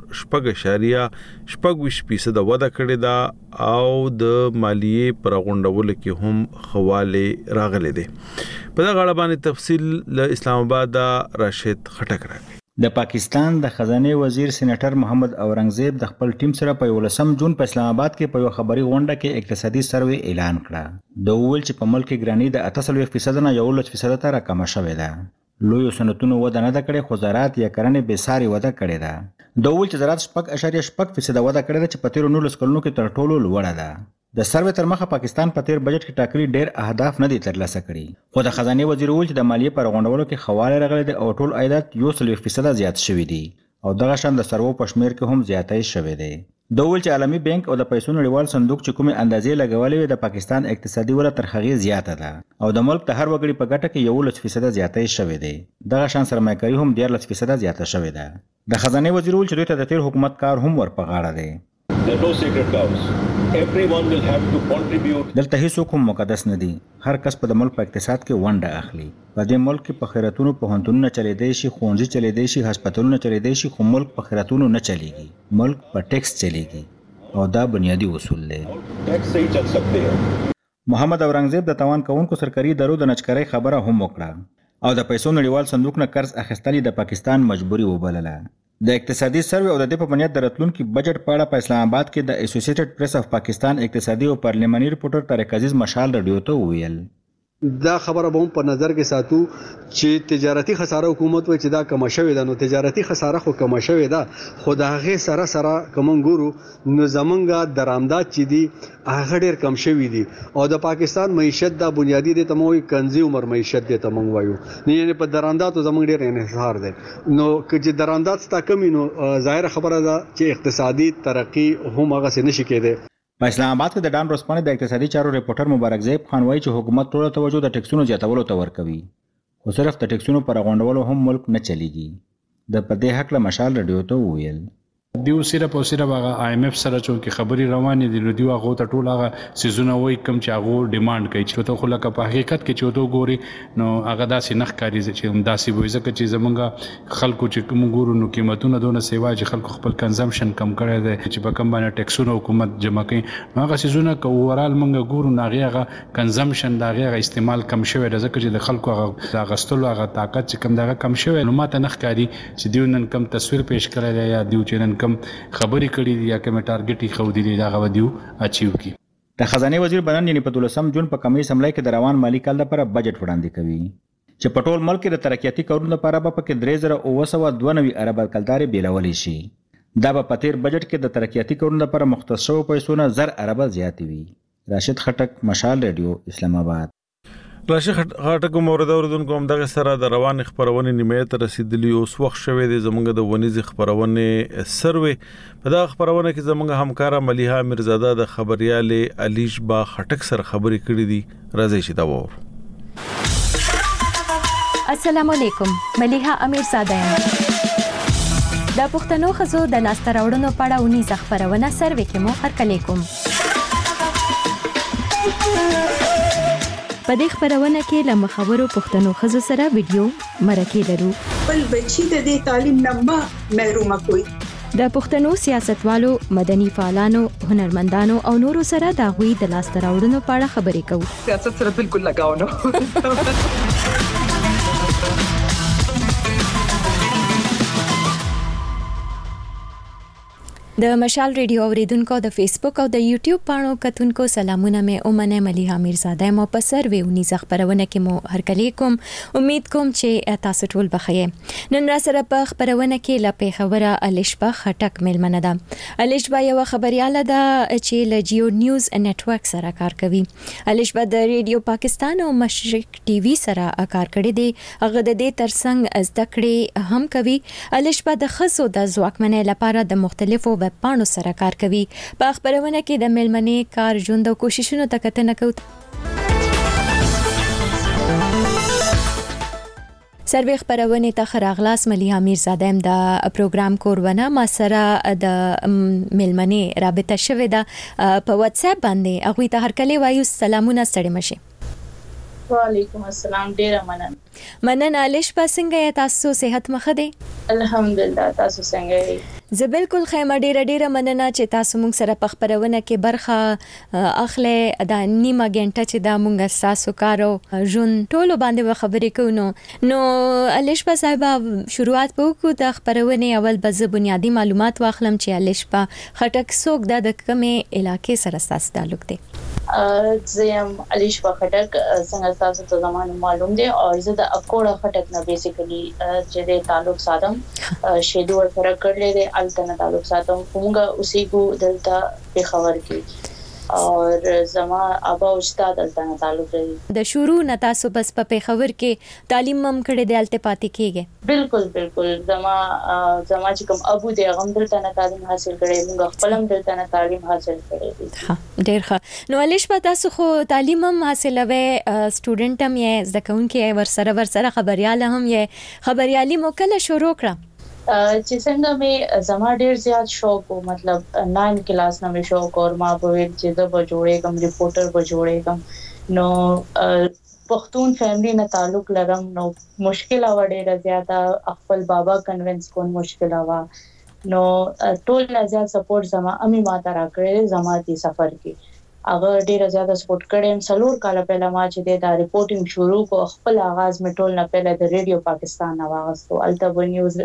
0.25% وده کړې ده او د مالیې پر غونډولو کې هم خواله راغلي دي په دا غاړه باندې تفصیل له اسلام آباد راشد خټک راغی د پاکستان د خزانه وزیر سېنیټر محمد اورنګزیب د خپل ټیم سره په 11 جون په اسلام آباد کې په یو خبري غونډه کې اقتصادي سروې اعلان کړه د ویل چې په ملک کې ګرانی د 80% نه 11% ته راکمه شوې ده لوی صنعتونو وده نه کړې خو زراعت یا کرنې به ساري وده کړې ده د ویل چې زراعت 0.5% وده کړې ده چې په 13 کلونو کې تر ټولو لوړه ده د سروې تر مخه پاکستان په تیر بجټ کې ټاکلي ډېر اهداف نه دي ترلاسه کړي خو د خزانه وزیر ویل چې د مالیې پر غونډولو کې خواله راغلي دي او ټول عایدات 1% زیات شوي دي او دغه شان د سرو په شمیر کې هم زیاتای شوي دي د ویل چې عالمي بانک او د پیسو نړیوال صندوق چې کومه اندازې لګولې د پاکستان اقتصادي وده تر هغه زیاته ده او د ملک د هر وګړي په ګټه کې 11% زیاتای شوي دي دغه شان سرمایه‌کاري هم 14% زیاته شوي ده د خزانه وزیر ویل چې دوی ته د تیر حکومت کار هم ورپغاړه دي There are no sacred cows. Everyone will have to contribute. دلته هیڅوک هم مقدس نه دي هر کس په د ملک په اقتصاد کې ونډه اخلي په دې ملک کې په خیراتونو په هنتونو چلیدای شي خونځي چلیدای شي هسپتالونو چلیدای شي خو ملک په خیراتونو نه چلیږي ملک په ټیکس چلیږي او دا بنیادی اصول دی ټیکس صحیح چل سکتے ہیں محمد اورنګزیب د توان کوونکو سرکاري درو د نچکرۍ خبره هم وکړه او د پیسو نړیوال صندوق نه قرض اخیستل د پاکستان مجبوري وبلله د اقتصادي سروې او د دې په بنیاد د راتلونکي بجټ په اړه په اسلام آباد کې د اسوسییټډ پریس اف پاکستان اقتصادي او پارلیماني ریپورټر طارق عزیز مشال رادیو ته ویل دا خبره به په نظر کې ساتو چې تجارتي خساره حکومت وایي چې دا کم شوې ده نو تجارتي خساره خو کم شوې ده خو دا هغه سره کوم ګورو نو زمونږه درآمدات چې دي هغه ډېر کم شوې دي او د پاکستان معیشت دا بنیادی دي تموي کنزي عمر معیشت دي تمون وایو نه یعنی په درآمداتو زمونږ ډېر انحصار دي نو چې درآمدات ستا کمی نو ظاهر خبره ده چې اقتصادي ترقی هم هغه څه نشي کېده په اسلام آباد کې د ډان روسپانې د اقتصادي چارو ریپورټر مبارک زیب خان وایي چې حکومت ټول توجه د ټیکسونو زیاتولو ته ورکوي خو صرف د ټیکسونو پر غونډولو هم ملک نه چلیږي د په دې حق له مشال رادیو ته وویل دیو صرف او صرف هغه آی ایم ایف سره چې خبري روانې دي نو دیو هغه ته ټول هغه سيزونه وای کم چې هغه ډیماند کوي چې ته خو لکه په حقیقت کې چې دوه ګوري نو هغه داسې نخ کاری چې هم داسې وای ځکه چې زمونږ خلکو چې کوم ګورو نو قیمتونه دونه سیوا چې خلکو خپل کنزمپشن کم کړی دی چې په کم باندې ټیکسونه حکومت جمع کوي نو هغه سيزونه کوورال مونږ ګورو نو هغه کنزمپشن دا هغه استعمال کم شوی دی ځکه چې د خلکو هغه غستلو هغه طاقت چې کم دغه کم شوی نو ماته نخ کاری چې دیو نن کم تصویر پیش کړی دی یا دیو چې نن کم خبرې کړې دي یا کوم ټارګټ یې خو دي دا غو اچیو کی. د خزانه وزیر بنان یعنی په 13 جون په کمی سملای کې د روان مالی کال لپاره بجټ وړاندې کوي چې په ټول ملک کې د ترقیاتي کارونو لپاره به پکې 3992 ارب کلدارې بیلولې شي. دا به په تیر بجټ کې د ترقیاتي کارونو لپاره مختص شوو پیسو نه 1000 ارب زیاتې وي. راشد خټک، مشال ریډیو، اسلام آباد. راشد خټک مورد اوردونکو هم دغه سره د روان خبرونه نیمه رسیدلی اوس وخت شوه د زمونږ د ونیز خبرونه سروي په دا خبرونه کې زمونږ همکارا ملیحه میرزاده د خبرياله الیش با خټک سره خبرې کړې دي. راځي چې دا وور. السلام علیکم، ملیحه امیرزاده یم. د پښتنو خزو د لاسته راوړنو په اړه ونیز خبرونه سروي کې مو هرکلی کوم. په دې خبرونه کې له مخاورو پښتنو خزو سره ویډیو مرکه لرو. بل بچی د دې تعلیم نه محروم کوي. د پښتنو سیاستوالو، مدني فعالانو، هنرمندانو او نورو سره د غوي د لاسته راوړنو په اړه خبرې کوو. سیاست سره بالکل لگاو نه. د مشال ریډیو اوریدونکو د فیسبوک او د یوټیوب پاڼو کتونکو سلامونه مې اومنه ملیحه میرزاده مو په سروي ونیز خبرونه کې مو هرکلی کوم. امید کوم چې تاسو ټول بخیر. نن را سره په خبرونه کې لپاره خبره الیشبا خټک ملمنه ده. الیشبا یو خبرياله ده چې ل جیو نیوز نتورک سره کار کوي. الیشبا د ریډیو پاکستان او مشرق ټي وي سره کار کړی دی. هغه د دې ترڅنګ زده کړې هم کوي. الیشبا د خصو د ځواکمنۍ لپاره د مختلفو ویب پاڼو سره کار کوي. په خبرونه کې د ملمنې کار ژوند او کوششونو ته کتنه کوي. سروي خبرونه ته خراغلاس ملیحه میرزاده ام د پروګرام کورونه ما سره د ملمنې رابطه شوه ده په واتس اپ باندې. هغه ته هرکلی وایو. سلامونه ستړي مشه. وعلیکم السلام. ډیره مننه. الیشبا څنګه تاسو؟ صحت مخه دی؟ الحمدلله. تاسو څنګه یې؟ زه بالکل خیمه. ډیره مننه چې تاسو مونږ سره په خبرونه کې برخه اخلي. دا نیمه غنټه چې دا مونږ تاسو کارو جون ټولو باندې خبرې کوو. نو الیشبا صاحب شروعات وکړو د خبرونه. اول به بنیادی معلومات واخلم چې الیشبا خټک څوک ده، د کومه علاقې سره تاسو تعلق دی؟ زم الیشبا خټک څنګه تاسو ته زمانه معلوم دی او زه د اکوړه خټک نه بیسیکلی چې د تعلق ساتم شیدو سره کړل دي. الته تعلق ساتم کومګه اسی کو دلته په خبر کې اور زما ابا استاد دلته تعلق لري. د شروع نه تاسو بس په خبر کې تعلیم هم کړی دی الته پاتې کیږي؟ بالکل. زما چې کوم ابو دی هغه دلته تعلیم حاصل کړی. موږ خپل هم دلته تعلیم حاصل کړی دی. ها ډیر ښه. نو الیشبا تاسو خو تعلیم هم حاصلوي، سټوډنټ هم یې، زده کوونکي ورسره خبرياله هم یې. خبريالي مو کله شروع کړه؟ چې څنګه مې زما ډیر زیات شوق و، مطلب 9 کلاس نه مې شوق اور ما په چې د بجوړې کوم ریپورټر بجوړې کوم. نو پښتون فیملی نه تعلق لرم. نو مشکل و ډیره زیاته. خپل بابا کنوینس کول مشکل و. نو ټول نه زیات سپورټ زما امي ما ته راکړې. زما دي سفر کې هغه ډیره زیاته سپورټ کړم. سلور کال پهله ما چې دا ریپورټینګ شروع کو، خپل آغاز مې ټول نه پهله د ریډیو پاکستان واغستو. الته نیوز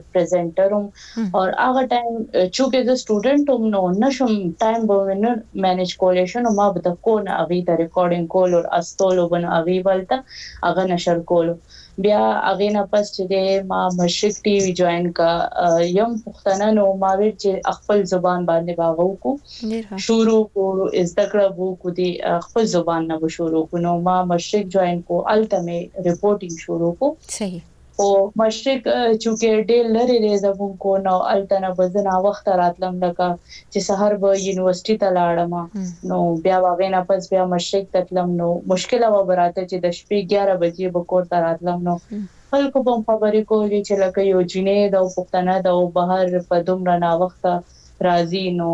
پریزنټر او هغه ټایم چې د سټوډنټ هم نو نشم ټایم به نه مینیج کولای شم. ما به د کو نه اغي د ریکارډینګ کول او استولو بن اغي ولته هغه نشر کول. بیا هغه نه پس چې ما مشرق ټي وي جوائن کا یم پښتنه نو ما وی چې خپل زبان باندې باغو کو شروع کو استقرا وو کو دي خپل زبان نه شروع کو. نو ما مشرق جوائن کو الټمه ریپورټینګ شروع کو. صحیح. او مشرق چونکه ډېر لري دی زمون کو. نو الټنه بزنه وخت راتلم لکه چې سحر به یونیورسيټي ته لاړم. نو بیا واغې نه پس بیا مشرق تلم. نو مشکل و براته چې د شپې 11 بجې به کور ته راتلم. نو خلکو په خبرې کولې چې لکه یو جنې د پښتنه د بهر په دومره نا وخت راځي. نو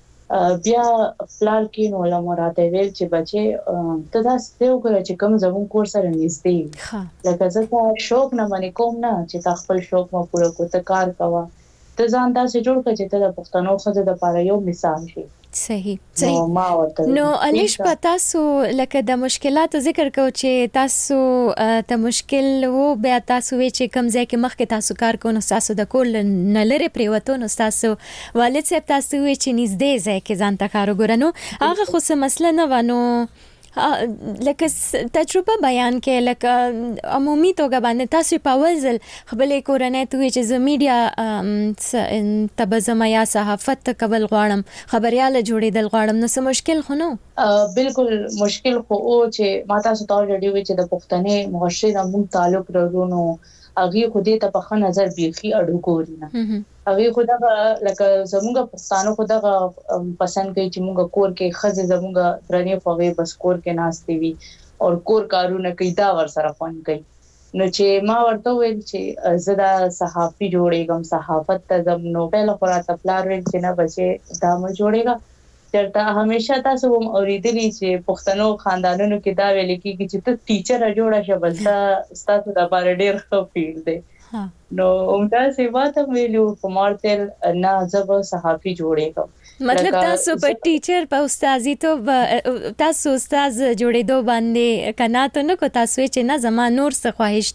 بیا پلان کې نو لمراته ویل چې بچي ته دا ستو کړ چې کوم زمون کور سره نږدې لکه زه شوق نه منې کوم نه چې تا خپل شوق مو پوره کو ته کار کوا. ته ځان داسې جوړ کړه چې ته د پښتنو ښځو دپاره یو مثال شي. صحیح. نو الیش په تاسو لکه د مشکلاتو ذکر کو چې تاسو ته مشکل وو بیا تاسو وی چې کم ځای کې مخکې تاسو کار کوو نو تاسو د کول نه لري پریوتو نو تاسو والد صاحب تاسو وی چې نږدې ځای کې ځان ته کار وګورنو هغه خو څه مسله نه ونه لکه تجربه بیان کې لکه عمومي توګه باندې تاسو په اول خپلې کورنۍ ته چې ز میډیا تبزم یا صحافت کول غواړم خبرياله جوړېدل غواړم نو څه مشکل خو نو بالکل مشکل خو او چې ما تاسو ته already وی چې د پښتنې معاشرې نه موږ تعلق لرو نو هغه خو دې ته په ښه نظر بيخي اډو کوي نه هغه خو دا لکه زموږ پښتانه خو دا پسند کوي چې موږ کور کې خزه زموږ درنې فوې بس کور کې ناشته وي او کور کارونه کوي دا ور سره فون کوي نو چې ما ورته ویل چې زدا صحافي جوړېږم صحافت ته زم نو په لور راته پلار ویل چې نه بچي دا مو جوړېږا چرته همیشه تاسو هم اوریدلی چې پښتنو خاندانونو کې دا ویل کېږي چې ته ټیچر جوړه شه بس دا ستاسو د لپاره ډېر ښه فیلډ دی نو همدا سیوا ته ویلو کومارتل نه زب صحافي جوړېږم مطلب تاسو په ټیچر په استادی ته تاسو استاد جوړېدو باندې کنا ته نو کو تاسو چې نه زما نور څه خواهش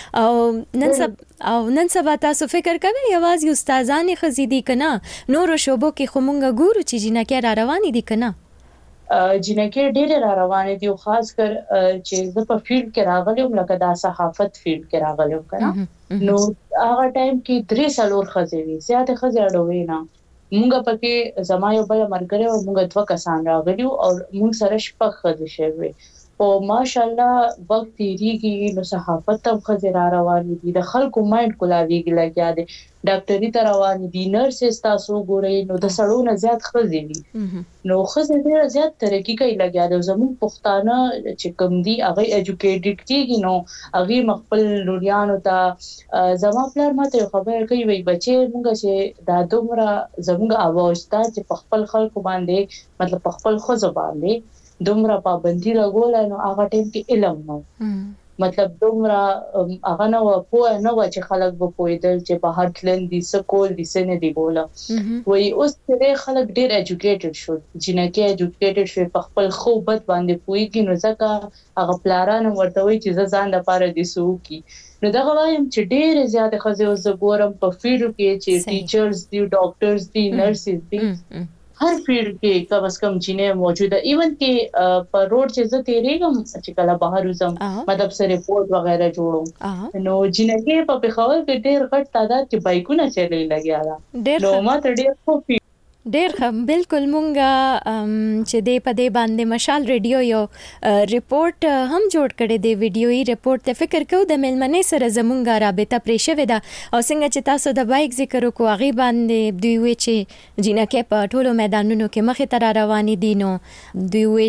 ته او نن سبا تاسو فکر کوئ یوازې استادانې خزيدي کنا نور شوبو کې خمونګه ګورو چې جنکه را روانې دي کنا جنکه ډېر را روانې دي او خاص کر چې زه په فیلډ کې راغلم لکه دا صحافت فیلډ کې راغلم کنا نو هغه ټایم کې 3 سالور خزوي زیاته خزي اډوي نه مونږ پکې زما یو بل مرګره او مونږ 2 کسان راغلیو او مونږ سره شپږ خزي شوي او ماشاءالله وخت تیریږي نو صحافت هم خزي را روانې دي د خلکو مایند کولاویږي لګیا دي ډاکټري ته روانې دي نرسز تاسو ګورئ نو د سړو نه زیات خزي دي نو خزي ډېر زیات ترقی کوي لګیا دي زموږ پښتانه چې کوم دي هغه ایجوکیټډ کیږي نو هغه مخبل لوریانو ته زما پلار ماته خبر کوي وي بچي مونږ چې دا دومره زموږ اواز ته چې خپل خلکو باندې مطلب خپل خزو باندې دومره پابندي لګول نو هغه ټیم کې علم نو مطلب دومره هغه نو په نو چې خلک به پویدل چې بهر تلل دي سکول دي سن دي بوله وای اوس ته خلک ډیر ایجوکیټډ شو جنکه ایجوکیټډ شو په خپل خوبت باندې پویږي نو ځکه هغه پلارانو ورته وای چې ځان لپاره دي سوکي نو دا وایم چې ډیر زیات خزه اوس ګورم په فیلډ کې چې ټیچرز دي ډاکټرز دي نرسز دي هر فیلډ کې کم از کم جنې موجوده ایون کې په روډ چې زه تیریږم چې کله بهر وزم مطلب سره ریپورت وغیرہ جوړم نو جنې په پخوال کې ډېر غټ تعداد کې بایکونه چلي لګیا دا نو ماته ډېر خو ډېر ښه بالکل مونږه چې دې په دې باندې مشال ریډیو یو ریپورت هم جوړ کړی دی ویډیويي ریپورت ته فکر کوو د ملمنې سره زمونږه رابطه پرې شوې ده او څنګه چې تاسو د بایک ذکر وکړو هغې باندې دوی وی چې جنکې په ټولو میدانونو کې مخې ته را روانې دي نو دوی وی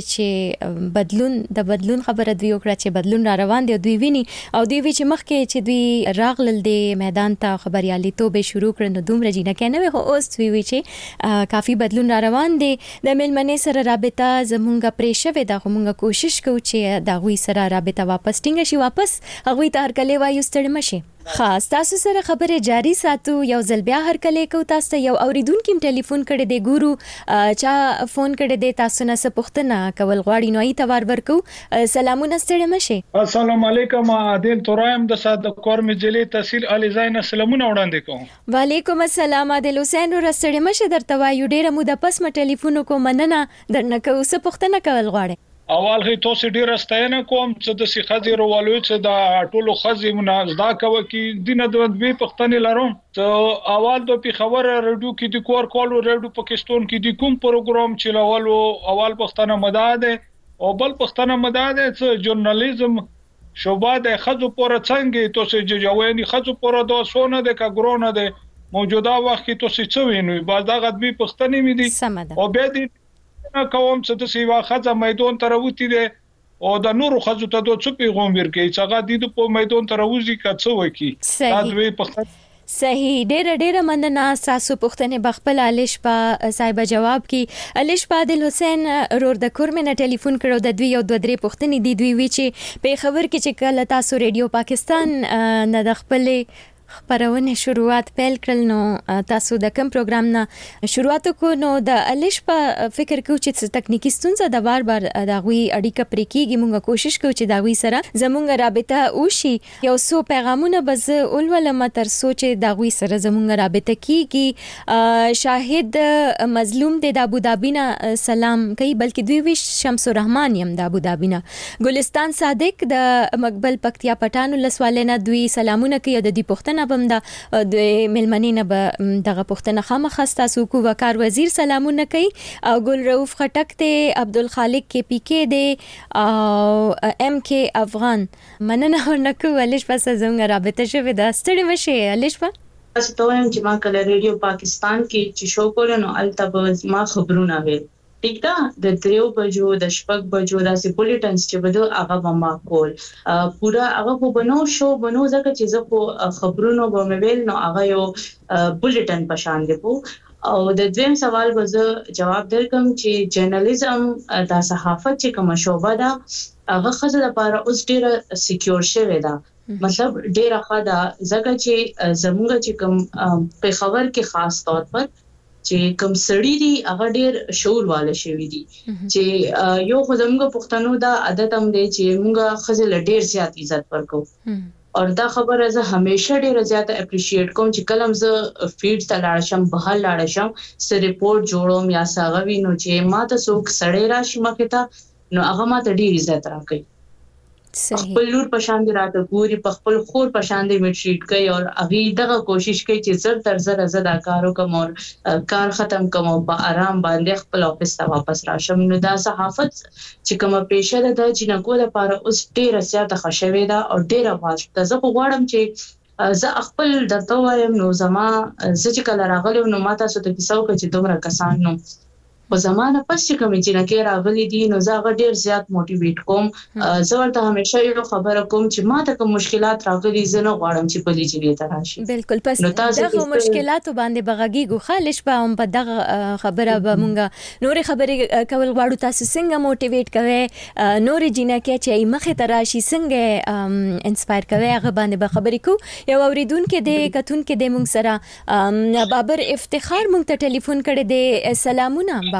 چې بدلون خبره دوی وکړه چې بدلون را روان دی دوی ویني او دوی وی چې مخکې چې دوی راغلل د میدان ته خبرياليتوب شروع کړ نو دومره جنکې نه وي خو اوس دوی وی چې کافی بدلون را روان دي د ملمنې سره رابطه زمونږه پرې شوې ده خو مونږه کوشش کوو چې د هغوی سره رابطه واپس ټینګه شي واپس هغوی ته هرکلی وایو ستړي مه شي خاص تاسو سره خبرې جاری ساتو یو ځل بیا هرکلی کوو تاسو ته یو اوریدونکي ټلیفون کړی دی ګورو چا فون کړی دی تاسو نه څه پوښتنه کول غواړي نو ای ته ور ورکو سلامونه ستړي مه شي السلام علیکم عادل تورایم د صادق کور مجلې تحصیل علي زاین سلامونه وړاندې کوم وعلیکم السلام عادل حسین ور ستړي مه شي درته وایو ډیره موده پس ما ټلیفون کوم مننه درنه کوو څه پوښتنه کول غواړي اول هي تاسو ډیر استاینه کوم چې د سیخازي روالو چې د ټولو خزي منازدا کوي کې دینه د دوی پښتنې لروم ته اول د پیښور رادیو کې د کور کولو رادیو پاکستان کې د کوم پروګرام چلولو اول پښتنه مداده او بل پښتنه مداده چې ژورنالیزم شوبه د خزو پر څنګه تاسو جوړوي خزو پر د سونه د کګرونه د موجوده وخت کې تاسو څه وینئ باز دا غدبي پښتنې مې دي او به دي کوم چې د سیوا خزه میدان ته راوتی دي او د نورو خزو ته د څه پیغام ورکړي چې هغه د په میدان ته راوځي کڅو وکي تاسو په صحیح ډېر مننه تاسو پوښتنه بخپل الیش په صاحب جواب کې الیش عادل حسین رور د کورمنه ټلیفون کړو د دوی یو دوه درې پوښتنې دي دوی وی چې په خبر کې چې کله تاسو ریډیو پاکستان نه د خپل خبرونه شروعات پیل کړل نو تاسو د کوم پروګرام نه شروعات کو نو د الیش په فکر کو چې تکنیکی ستونزه د بار د غوي اړیکه پرې کیږي مونږه کوشش کوو چې دا غوي سره زمونږ رابطه وشي یو څو پیغامونه بز اول تر سوچ دا غوي سره زمونږ رابطه کیږي شاهد مظلوم د ابوظبی نه سلام کوي بلکې دوی شمس الرحمن یم د ابوظبی نه ګلستان صادق د مقبل پکتیا پټانو لسوالنه دوی سلامونه کوي د دې پښتنه بم د ملمنینه به دغه پښتنه خامخستا سوکو وکار وزیر سلامونه کوي او ګل رؤف خټک ته عبدالخالق کې پی کې دی ام کې افغان مننه ورنکو الیش پس زموږ رابطه شوه د ستړي مشه الیش په تاسو ته هم چې ما کله ریډیو پاکستان کې چې شو کول نو التبز ما خبرونه ویل ټیک دا د 3 بجو د شپږ بجو داسې بولیټنز چې بده هغه ما کول پورا هغه په بنو شو بنو ځکه چې زه په خبرونو به مې نو هغه یو بولیټن پشان دی او د دویم سوال به زه جواب درکم چې جرنالیزم د صحافت چې کوم شوبه ده هغه خزه لپاره اوس ډیره سکیور شوی ده مطلب ډیره خدا ځکه چې زموږ چې کوم په خبر کې خاص طور پر چې کوم سړی دی هغه ډیر شعور والے شوی دی چې یو خدامګه پښتنو دا عادت هم دی چې موږ خزل ډیر زیات عزت ورکو او دا خبره زه همیشه ډیر زیات اپریشیټ کوم چې کلم زه فیډ ته لاړ شم بهر لاړ شم سره ریپورت جوړوم یا ساغوي نو چې ما ته څوک سړی راشي مخه ته نو هغه ما ته ډیر عزت راکړي خپل لور په شان دي راته ګوري په خپل خور په شان دي میټریټ کوي او هغه دغه کوشش کوي چې زر تر زر زدا کارو کوم او کار ختم کوم او په آرام باندې خپل افیس ته واپس راشم نو دا صحافت چې کومه پیشه ده د جنکو لپاره اوس ډیره زیاته خوشوي ده او ډیره واسطه زه غواړم چې زه خپل درته وایم نو زما زه چې کله راغلی نو ما تاسو ته کیسو کوي چې دومره کسان نو په زمانه پس چې کوم چې نه کې راغلي دي نو زه هغه ډیر زیات موټیویټ کوم زه ورته همیشه یو خبره کوم چې ما ته کوم مشکلات راغلي زه نه غواړم چې په دې ځای ته راشي بالکل پس دغه مشکلات باندې بغږیږو خالص په هم په دغه خبره به مونږه نور خبرې کول غواړو تاسو څنګه موټیویټ کوي نور جنکه چې مخه ته راشي څنګه انسپایر کوي هغه باندې به خبرې کو یو اوریدونکو د کتون کې د مونږ سره بابر افتخار مونږ ته ټلیفون کړی دی سلامونه بابر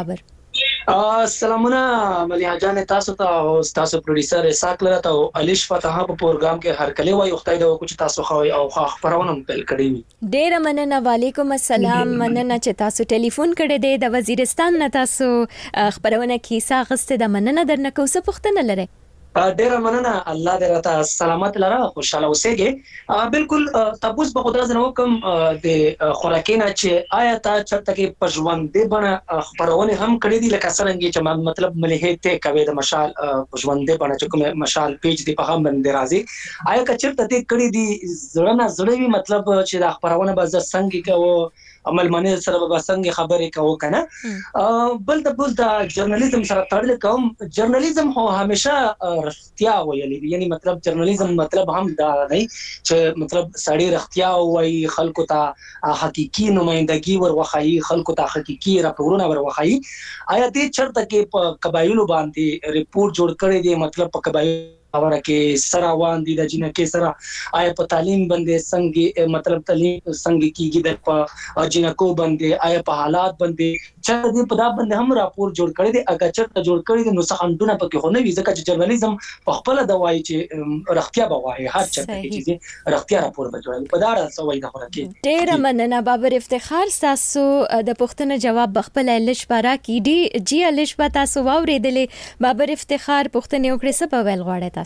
سلامونه مليحه جان تاسو ته او تاسو پروډوسر اسحاق لرته او الیش فتح په پروګرام کې هر کله وای وختای دا کوم تاسو خوي او خبرونه پیل کړی ډیر مننه وعلیکم السلام مننه چې تاسو ټلیفون کړی دی د وزیرستان نه تاسو خبرونه کې ساغسته د مننه درنه کو څه پوښتنه لري ډیر مننه الله دې راته سلامت لره خوشاله اوسېږي بالکل تاسو په خدا زنه کوم د خوراکینا چې آیا تا چرته کې پښوند دې بڼه خبرونه هم کړې دي لکه څنګه چې مطلب مليحه ته کوي د مشال پښوند دې بڼه چې کوم مشال پیج دې په هم باندې راځي آیا که چرته دې کړې دي زړه زړوي مطلب چې د خبرونه به څنګه کوو عمل منه سره به څنګه خبرې کوو کنه بل د جرنالیزم سره تړل کوم جرنالیزم هو همیشه رښتیا ویلي یعنی مطلب جرنالیزم مطلب هم دا دی چې مطلب سړی رښتیا وایي خلکو ته حقيقي نمائندګي وروخایي خلکو ته حقيقي راپورونه وروخایي آیا دې چرته کې په قبایلو باندې ریپورت جوړ کړی دی مطلب په قبایلو خبره کې سره وان دي د جنکه سره آیا په تعلیم باندې څنګه مطلب تعلیم څنګه کیږي د په جنکو باندې آیا په حالات باندې چې دې په دا باندې هم راپور جوړ کړی دی اګه چې جوړ کړی دی نو څه خندونه پکې خو نه وي ځکه چې جرنالیزم په خپل د وایي چې رښتیا به وایي هر چا کې چې رښتیا راپور به جوړي په دا ډول سوي د خوراکي ډیر مننه بابر افتخار تاسو د پښتنه جواب بخپل لش پارا کی دی جی لش په تاسو واورېدلې بابر افتخار پښتنه وکړه څه په ویل غواړي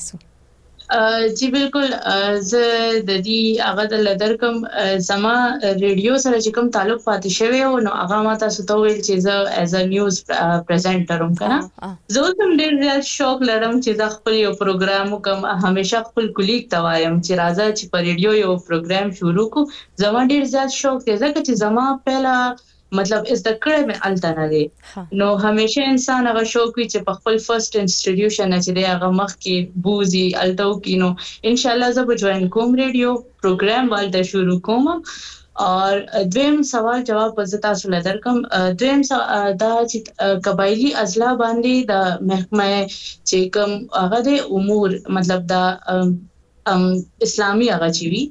جی بالکل زه د دې هغه د لدرکم زما ریډیو سره چې کوم تعلق پاتې شوی او نو هغه ما تاسو ته ویل چې زه ایز ا نیوز پریزنټر هم کنه زه هم ډېر زیات شوق لرم چې دا خپل یو پروګرام کوم همیشه خپل کولیګ ته وایم چې راځه چې په ریډیو یو پروګرام شروع کو زما ډېر زیات شوق دی ځکه چې زما پهلا مطلب از د کړه مې الته نه دی نو همیشه انسان هغه شوق وي چې په خپل فرست انسټیټیوشن چې دی هغه مخ کې بوزي الته کینو ان شاء الله زه به جوائن کوم ریډیو پروګرام ولته شروع کوم اور دویم سوال جواب پز تاسو لدر کوم دویم دا چې قبایلی اضلاع باندې د محکمه چې کوم هغه د امور مطلب دا اسلامي هغه چی وی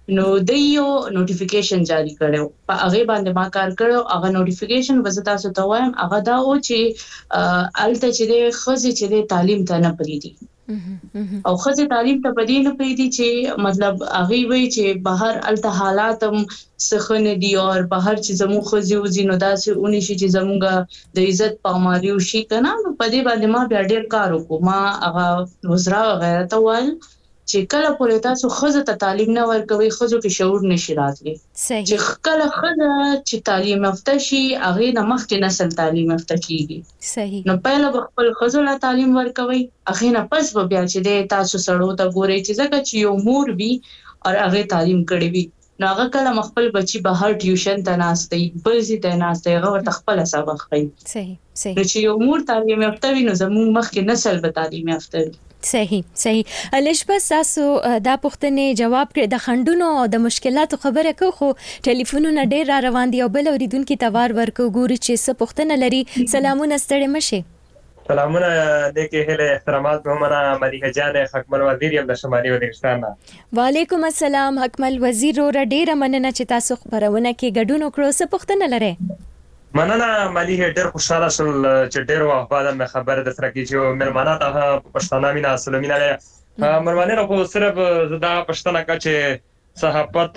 نو د یو نوټیفیکیشن جاری کړو په هغه باندې ما کار کړو. هغه نوټیفیکیشن وزتا سو ته وایم هغه دا او چې الته چې د خزي چې د تعلیم ته نه پریدي او خزي تعلیم ته پدې نه پریدي چې مطلب هغه وی چې بهر الته حالات هم سخن دي او بهر چې زمو خزي وزي نو داسې اونې شي چې زموږه د عزت پاماریو شي کنه. نو پدې باندې ما بیا ډېر کار وکړ. ما هغه وزرا وغیرہ ته وایي چې کله پورې تاسو خزه ته تعلیم نه ورکوي خزو کې شعور نشي راتلی. چې کله خزه چې تعلیم یافته شي هغه د مخکې نسل تعلیم یافته کیږي. صحیح. نو پهله خپل خزو له تعلیم ورکوي هغه نه پس بیا چې د تاسو سړو ته ګوري چې ځکه چې یو مور وي او هغه تعلیم کړی وي نو هغه کله خپل بچي بهر ټیوشن ته ناشتي بلځي ته ناشتي هغه ورته خپل سبق کوي. صحیح. نو چې یو مور تعلیم یافته وي نو زموږ مخکې نسل به تعلیم یافته وي. صحیح. لشبس تاسو دا پوښتنې جواب کړ د خندونو او د مشکلاتو خبره کو خو ټلیفونونه ډېر را روان دي او بل اوریدونکو توار ورکو ګوري چې څه پوښتنه لري. سلامونه ستړي مشه. سلامونه د کې هله احترامات به منا مليحه جان حکمل وزیر یم د شمالي وزیرستان. وعلیکم السلام حکمل وزیر رو ډېر مننه چې تاسو خبرونه کې ګډون وکړو. څه پوښتنه لري؟ مننه مليحه ډېر خوشاله شول چې ډېر وخت بعد مې خبره د سره کې چې مېلمانه ته پښتانه مینا سلامونه لري. مېلمانه خو صرف زدا پښتنه کا چې صحافت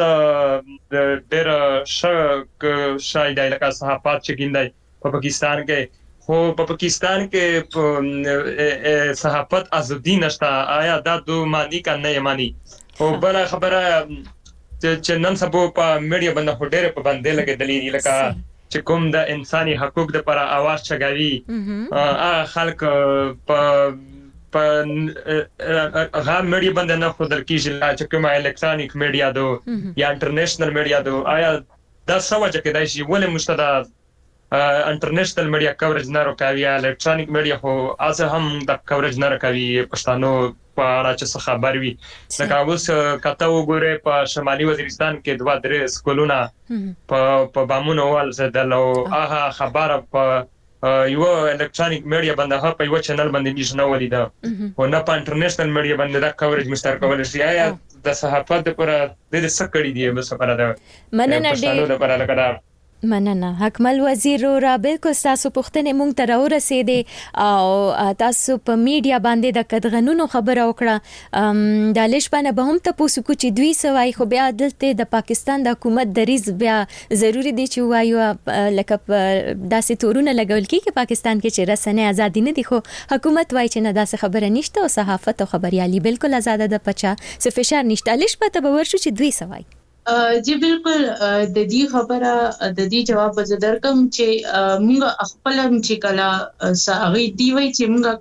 ډېر شای دی لکه صحافت چې ګیندای په پاکستان کې خو په پاکستان کې صحافت ازادي نشته. آیا دا دو معنی کا نه معنی او بل خبره چې نن سبا په میډیا باندې هډېر په باندې لګېدلې لکه چې کوم د انساني حقوق د پر आवाज چغاوي خلک په هغه میډیا باندې نه خو درکېږي چې کومه الکترونیک میډیا دو یا انټرنیشنل میډیا دو آیا دا سوچ کې دای شي ولې مشتدا انټرنیشنل میډیا کوریج نه راکوي الکترونیک میډیا خو اسه هم د کوریج نه راکوي پښتنو په اړه چې څه خبر وي. لکه اوس کته وګوره په شمالي وزیرستان کې 2-3 سکولونه په بامونو ول زدل او هغه خبره په یو الکترونیک میډیا باندې په یو چینل باندې نشنه ولیدا او نه په انټرنیشنل میډیا باندې دا کوریج مستر کول شي. آیا د صحافت لپاره د څه کړی دی به څه ده مننه ډېر مننه حکمل وزیر را بالکل تاسو پوښتنه مونږ ته راورسېده او تاسو په میډیا باندې د کډغنونو خبره وکړه. د لشبانه به هم تاسو کو چې دوی سوای خو بیا دلته د پاکستان د حکومت دریز بیا ضروری دی چې وایو لکه داسې تورونه لګول کیږي پاکستان کې چې رسنۍ ازادي نه دي خو حکومت وایي چې نه داسې خبره نشته او صحافت او خبريالي بالکل آزاد ده پچا څه فشار نشته. لشبته به ورشو چې دوی سوای جی بالکل د دې خبره د دې جواب زدر کوم چې موږ خپل چې کلا ساغي دی وای چې موږ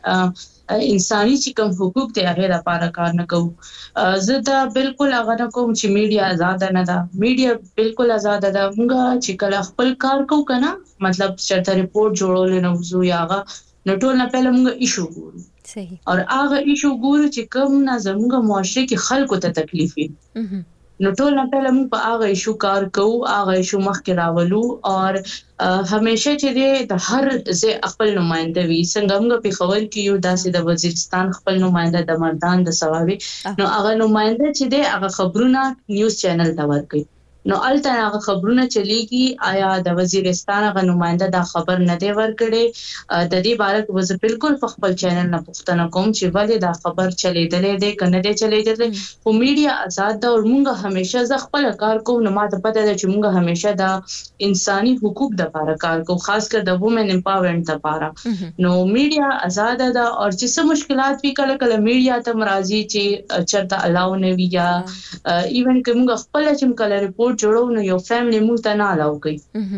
کلا انساني چې کوم حقوق ته هغه لپاره کار نه کوو. زه دا بالکل هغه نه کوم چې میډیا آزاد نه ده. میډیا بالکل آزاد ده. موږ چې کلا خپل کار کوو کنه مطلب چې ریپورت جوړول نه وزو یاغه نو ټول نه پهله موږ ایشو ګورو. صحیح. او هغه ایشو ګورو چې کوم نه زموږ معاشره کې خلکو ته تکلیف وي نو ټول نه پهله موږ په هغه ایشو کار کوو هغه ایشو مخکې راولو او همیشه چې د هر ځای خپل نماینده وي. څنګه موږ په خبر کې یو داسې د وزیرستان خپل نماینده د مردان د سواوي نو هغه نماینده چې دی هغه خبرونه نیوز چینل ته ورکوي نو الته هغه خبرونه چلیږي. آیا د وزیرستان هغه نماینده دا خبر نه دی ورکړي د دې باره کې وز بالکل په خپل چینل نه پوښتنه کوم چې ولې دا خبر چلیدلې دی کنه دی چلیدلې. خو میډیا آزاد ده او موږ همیشه ز خپل کار کوو. نو ماته پته ده چې موږ همیشه د انساني حقوق د لپاره کار کوو خاص کر د وومن امپاورمنت لپاره. نو میډیا آزاد ده او چې څه مشکلات وی کله کله میډیا ته مرাজি چې چرته الاو نه وی یا ایون که موږ خپل چې کله ریپورت جوړو نو یو فیملی مونږ ته نه الاو کوي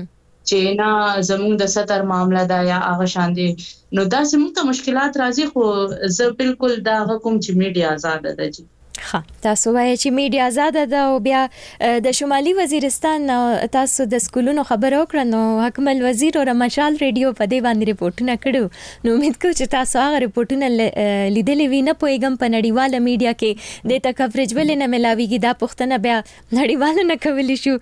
چې نه زموږ د ستر معاملې دا یا هغه شان دي نو دا زموږ ته مشکلات راځي. خو زه بالکل دا حکم چې میډیا آزاد ده. جی تاسو وایي چې میډیا آزاد ده او بیا د شمالي وزیرستان تاسو د سکولونو خبر اوکړه نو حکمل وزیر او مشال ریډیو په دې باندې ریپورتونه کړو نو امید کوم چې تاسو هغه ریپورتونه لیدلې وي نه پويګم په نړیواله میډیا کې د تا کوریج ولې نه ملاويږي دا پوښتنه بیا نړیواله نه کولی شو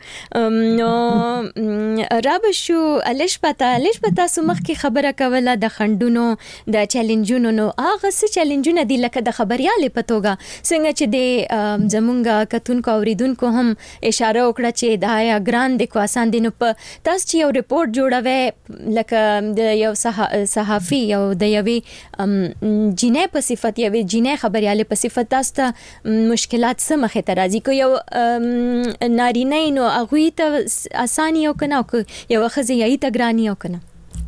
نو راب شو الش پتا سو مخکې خبره کوله د خندونو د چیلنجونو نو هغه څه چیلنجونه دي لکه د خبريالي پتوګه څنګه چې د زمونږ کتونکو اوریدونکو هم اشاره وکړه چې دا یا ګران د کو آسان دي. نو په تاسو چې یو ریپورت جوړوي لکه د یو صحافي یو د یوې جینې په صفت یوې جینې خبرياله په صفت تاسو ته مشکلات څه مخې ته راځي؟ کو یو نارینه نو هغه ته اساني او کنه او یو خزي یې ته ګراني او کنه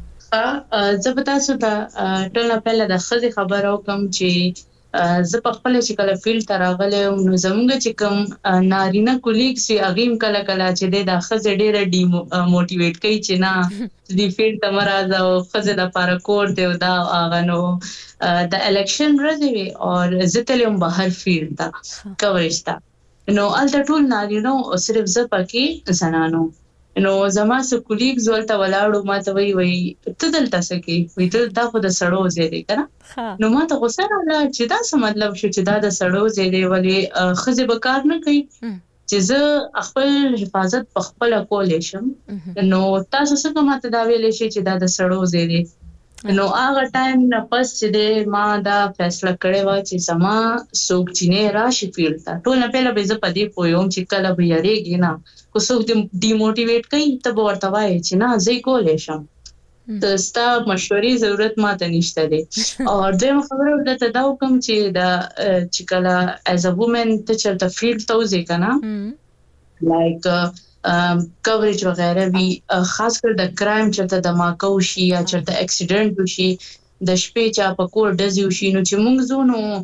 زه به تاسو ته ټول نه پهله د خزي خبرو کوم چې زه په خپل چې کله فیلډ ته راغلم نو زموږ چې کوم نارینه کولیګ سي اغیم کله چې د خزي ډېره ډی موټیویټ کوي چې نه د فیلډ ته مرزه او خزي د لپاره کور دی دا هغه نو د الیکشن ورځې او زه تلم بهر فیلډ ته کوریج ته نو الته ټول نارینه او صرف زه پکې زنانو نو زما سره کولیګز ولته ولاړو ما ته وی ته دلته سکی وی ته دا خو د سړو زیری کنه نو ما ته غوسه راغله چې دا څه مطلب شو چې دا د سړو زیری ولې خزه به کار نه کوي چې زه خپل حفاظت په خپل کولې شم نو تاسو څنګه ماته دا ویلې شي چې دا د سړو زیری نو هغه ټایم نه پس چې ما دا فیصله کړې و چې سما سوق چینه راشي فیلډ ته ټول نه پهله به زه پدې پویم چې کله به یریږي نه کو څوک ډی موټیویټ کوي ته به ورته وایي چې نه زه کولې شم ته ستا مشورې ضرورت ماته نشته دی او دغه خبره ورته دا کوم چې دا چې کله ایز ا وومن ته چرته فیلډ ته وځي کنه لایک کوریج وغیرہ وی خاص کر د کرایم چرته د ماکو شي یا چرته اکسیډنټ وشي د شپې چا په کور ډزي وشي نو چې موږ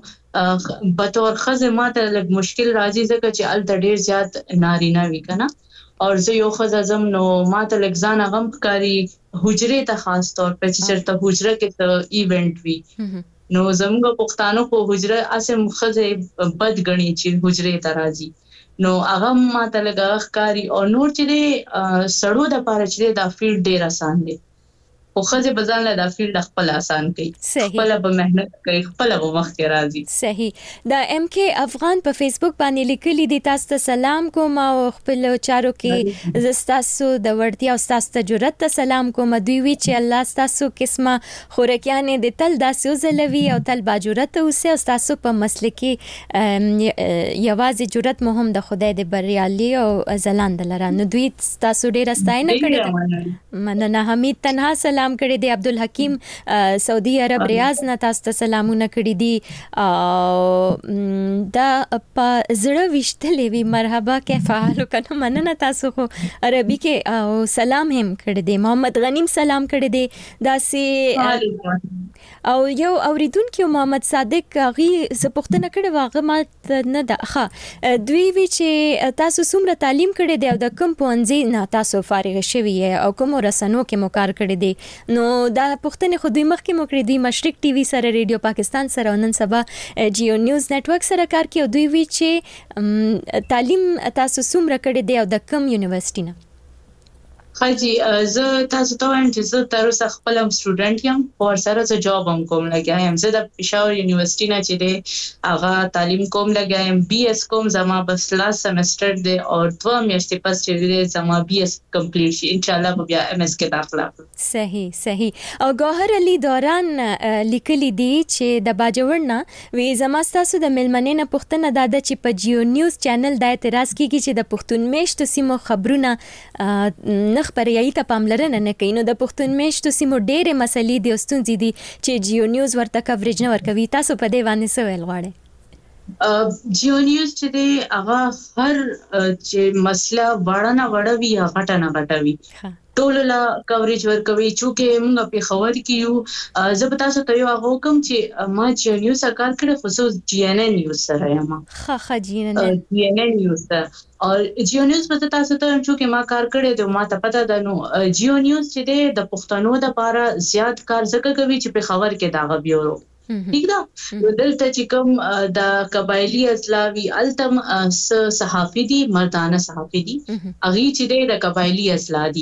زونو به تور خزه ماته لږ مشکل راځي ځکه چې ال د ډیر زیات نارینه وی کنه او زه یو خزه زم نو ماته لږ ځان غم کاری حجره ته خاص طور په چې چرته حجره کې ته ایونت وی نو زموږ پښتانو په حجره اسه خزه بد غني چې حجره ته راځي نو هغه ماته لږ ښکاری او نور چې سړو د پاره چې دا فیلډ ډیر آسان دی خو خزه بزان له د فیلډ خپل آسان کوي خپل به مهنت کوي خپل به وخت راځي. صحیح. دا ام کې افغان په فیسبوک باندې لیکلي دي تاسو ته سلام کوم او خپل چارو کې زستاسو د ورتیا او تاسو ته جرأت ته سلام کوم دوی وی چې الله تاسو قسمه خورکیانه د تل داسو زلوي او تل باجرت اوسه تاسو په مسله کې یوازې جرأت مهم د خدای د بریالي او زلاند لره نو دوی تاسو ډیر استاینه کړی مننه. حمید تنها سلام کړی دی. عبدالحکیم سعودي عرب ریاض نه تاسو ته سلامونه کړی دي دا په زړه وشتلې وی مرحبا کیف حالو کنه مننه تاسو خو عربي کې او سلام هم کړی دی. محمد غنیم سلام کړی دی داسې او یو اوریدونکو محمد صادق غي زپختنه کړي واغه ما نه ده دوی وی چې تاسو څومره تعلیم کړی دی او د کوم پونځي نه تاسو فارغ شوی او کوم رسنو کې مو کار کړی دی نو دا پښتنې خو دوی مخکې مو کړی دی مشرق ټي وي سره ریډیو پاکستان سره نن سبا جیو نیوز نتورک سره کار کوي دوی وی چې تعلیم تاسو څومره کړی دی او د کوم یونیورسيټي نه خاجي زه تاسو ته وایم چې زه تر اوسه خپل سټوډنټ یم او سره زه جاب هم کوم لګایم زه د پېښور یونیورسيټي نه چې دی هغه تعلیم کوم لګایم بي اس کوم زما بس لاس سمستر دی او 2 میاشتې پس چې دی زما بي اس کمپلیټ شي ان شاء الله بیا ام اس کې داخله. صحیح. او ګوهر علي دوران لیکلي دي چې د باجوړنا وی زما تاسو د ملمنې نه پښتنه داده چې په جیو نیوز چینل د اعتراض کیږي چې د پښتون میشتو سیمو خبرونه خبريایي ته پاملرنه نه کوي نو د پښتون میشتو سیمو ډېرې مسلې دي او ستونزې دي چې جیو نیوز ورته کوریج نه ورکوي تاسو په دې باندې څه ویل غواړئ؟ جیو نیوز چې دی هغه هر چې مسله وړوي یا غټه وي ټول لا کوریج ورکوي چې موږ په خبر کې یو زه به تاسو ته یو حکم چې ما جیو نیوز کار کړی خصوص جی ان ان نیوز سره یم جی ان ان نیوز او جیو نیوز په تاسو ته چې ما کار کړی دی ما ته پته ده نو جیو نیوز چې دی د پښتنو د لپاره زیات کار زکه کوي چې په خبر کې داغه بیورو ٹھیک ده دلته چې کوم د قبایلی اسلاوی التم صحافي دي مردانه صحافي دي اغي چې د قبایلی اسلا دي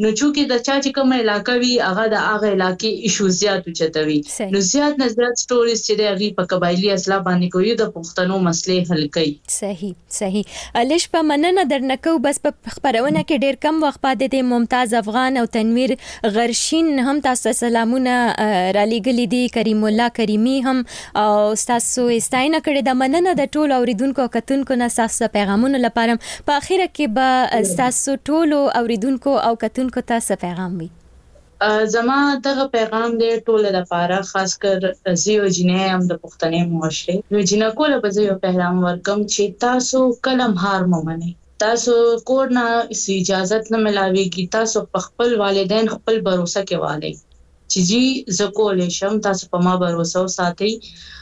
نو چې د چا چې کوم علاقې وی هغه د هغه علاقې ایشو زیات چتوي نو زیات نه زیات سټوریز چې د هغه په قبایلی اصلاح باندې کوي د پښتنو مسلې حل کوي. صحیح الیش په مننه درنکو بس په خبرونه کې ډیر کم وخت پاتې دی. ممتاز افغان او تنویر غرشین هم تاسو سلامونه را لېږلي دي. کریم الله کریمی هم او تاسو استاینه کړې د مننه د ټولو اوریدونکو کتونکو نه تاسو پیغامونه لپاره. په اخر کې به تاسو ټولو اوریدونکو او کتونکو تاسو پیغام وي. زما دغه پیغام دی ټول لپاره خاص کر زیو جنې هم د پښتنې معاشره یو جنا کوله به زیو پیغام ورکم چې تاسو کلم هار ممنه. تاسو کور نه اجازه نه ملاويږي. تاسو خپل والدین خپل باور کې والي چې جی زکول شم تاسو په ما باور ساتي.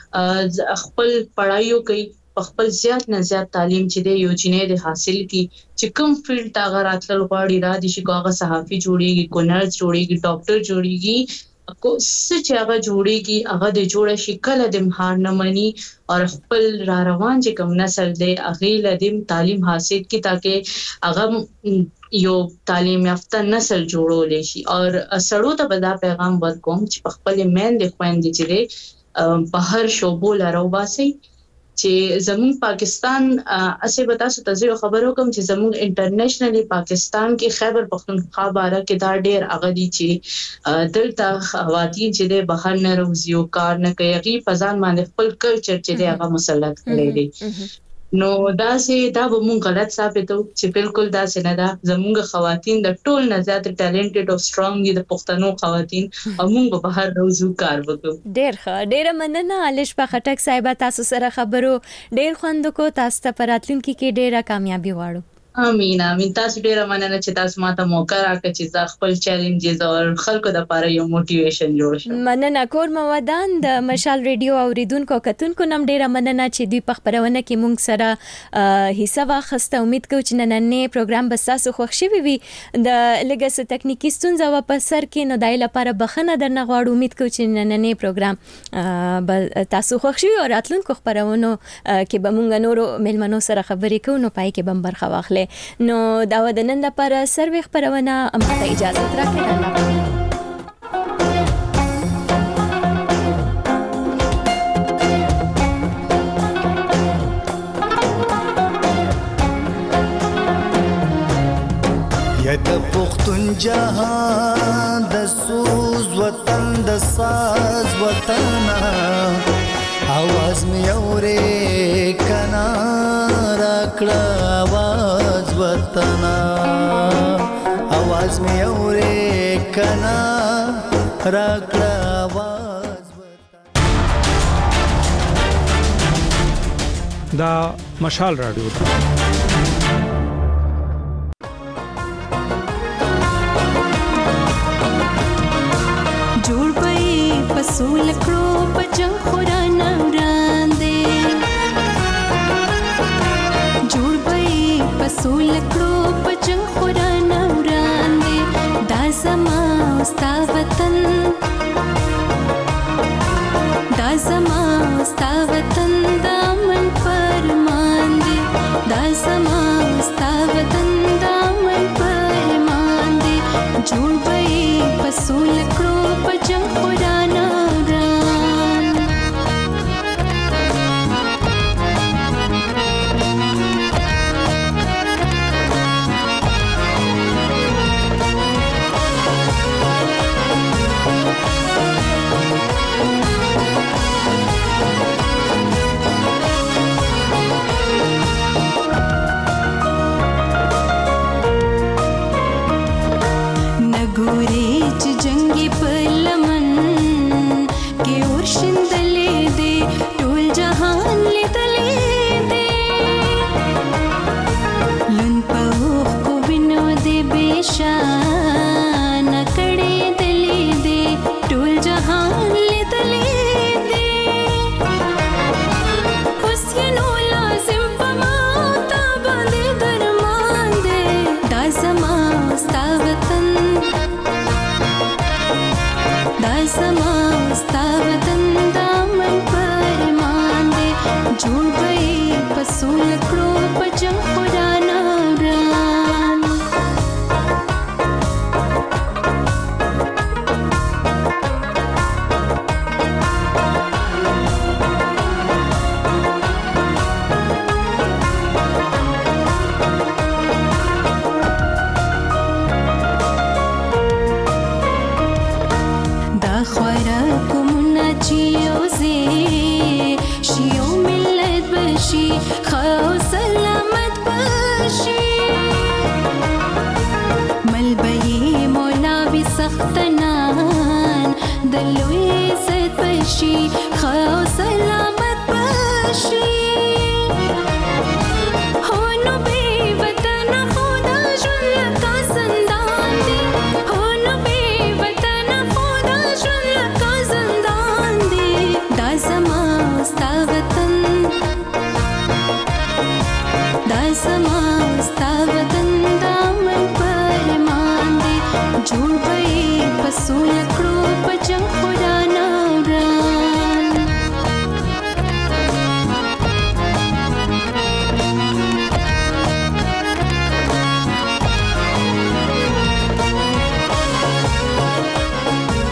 خپل پڑھایو کوي خپل زیات نه زیات تعلیم چې دی یو جنې د حاصل کی چې کوم فیلډ تا غراتل غواړي را دي چې کوغه صحافي جوړيږي کو نرس جوړيږي ډاکټر جوړيږي کو څه چې هغه جوړيږي هغه د جوړه شکل د مهار نه مني او خپل را روان چې کوم نسل دی هغه لدیم تعلیم حاصل کی تاکي هغه یو تعلیم یافته نسل جوړول شي. او سړو ته بدا پیغام ورکوم چې خپل مین د خويندې چې دی بهر شوبو لارو باسي چې زمون پاکستان اسه بتا سو تاسو خبرو کوم چې زمون انټرنیشنلی پاکستان کې خیبر پختونخوا باره کې دا ډېر اغدي چې دلته خواتین چې د بهر نه روزيو کار نه کوي پزان باندې خپل کلچر چې دی هغه مسلط کړی دی. نو دا به مونږ غلط ثابتو چې بالکل دا نه ده. زمونږ خواتین د ټول نه زیات ټالنټډ او سترونګ دي د پښتنو خواتین او مونږ به بهر روزو کار وکړو. ډیر مننه الیش په خټک صاحب تاسو سره خبرو ډیر خوند کو. تاسو ته پراتلونکي کې ډیره کامیابی غواړو. امين تاسو ډیره مننه چې تاسو ماته موقع راکړه چې خپل چیلنجز او خلکو د لپاره یو موټیویشن جوړ شي. مننه کور مودان د مشال ریډیو اوریدونکو کتونکو نم ډیره مننه چې دوی په خبرونه کې مونږ سره حصہ واخسته. امید کوم چې نننې پروګرام به تاسو خوښ شي وي. د لګس ټکنیکی ستونزه و په سر کې نو دای لپاره بخنه درنه غواړو. امید کوم چې نننې پروګرام به تاسو خوښ شي او راتلونکو خبرونو کې به مونږ نورو ملمنو سره خبرې کوو نو پای کې بمبر خواخله. نو دا د نن لپاره سروي خبرونه امته اجازه راکړئ. یا د پختون جهان د سوز وطن د ساز وطن आवाज می اورې کنا راکړه आवाज وطنا आवाज می اورې کنا راکړه आवाज وطنا. دا مشال رادیو ده. جوړ پي پسول کړو پجن خورانه پسول کړو پجن خورانه وړاندې دا زما ستا وطن دا زما ستا وطن دا من فرمان دی دا زما ستا وطن دا من فرمان دی جوړ به پسول کړو پجن خورانه جانان د لوی عزت بشي خو سلامت بشي هونو بے وطن خدا ژوند لکه زندان دی هونو بے وطن خدا ژوند لکه زندان دی دا زما ستا وطن دا زما ستا وطن دا من پرمان دی جوړ به پسو لکړو په جنگ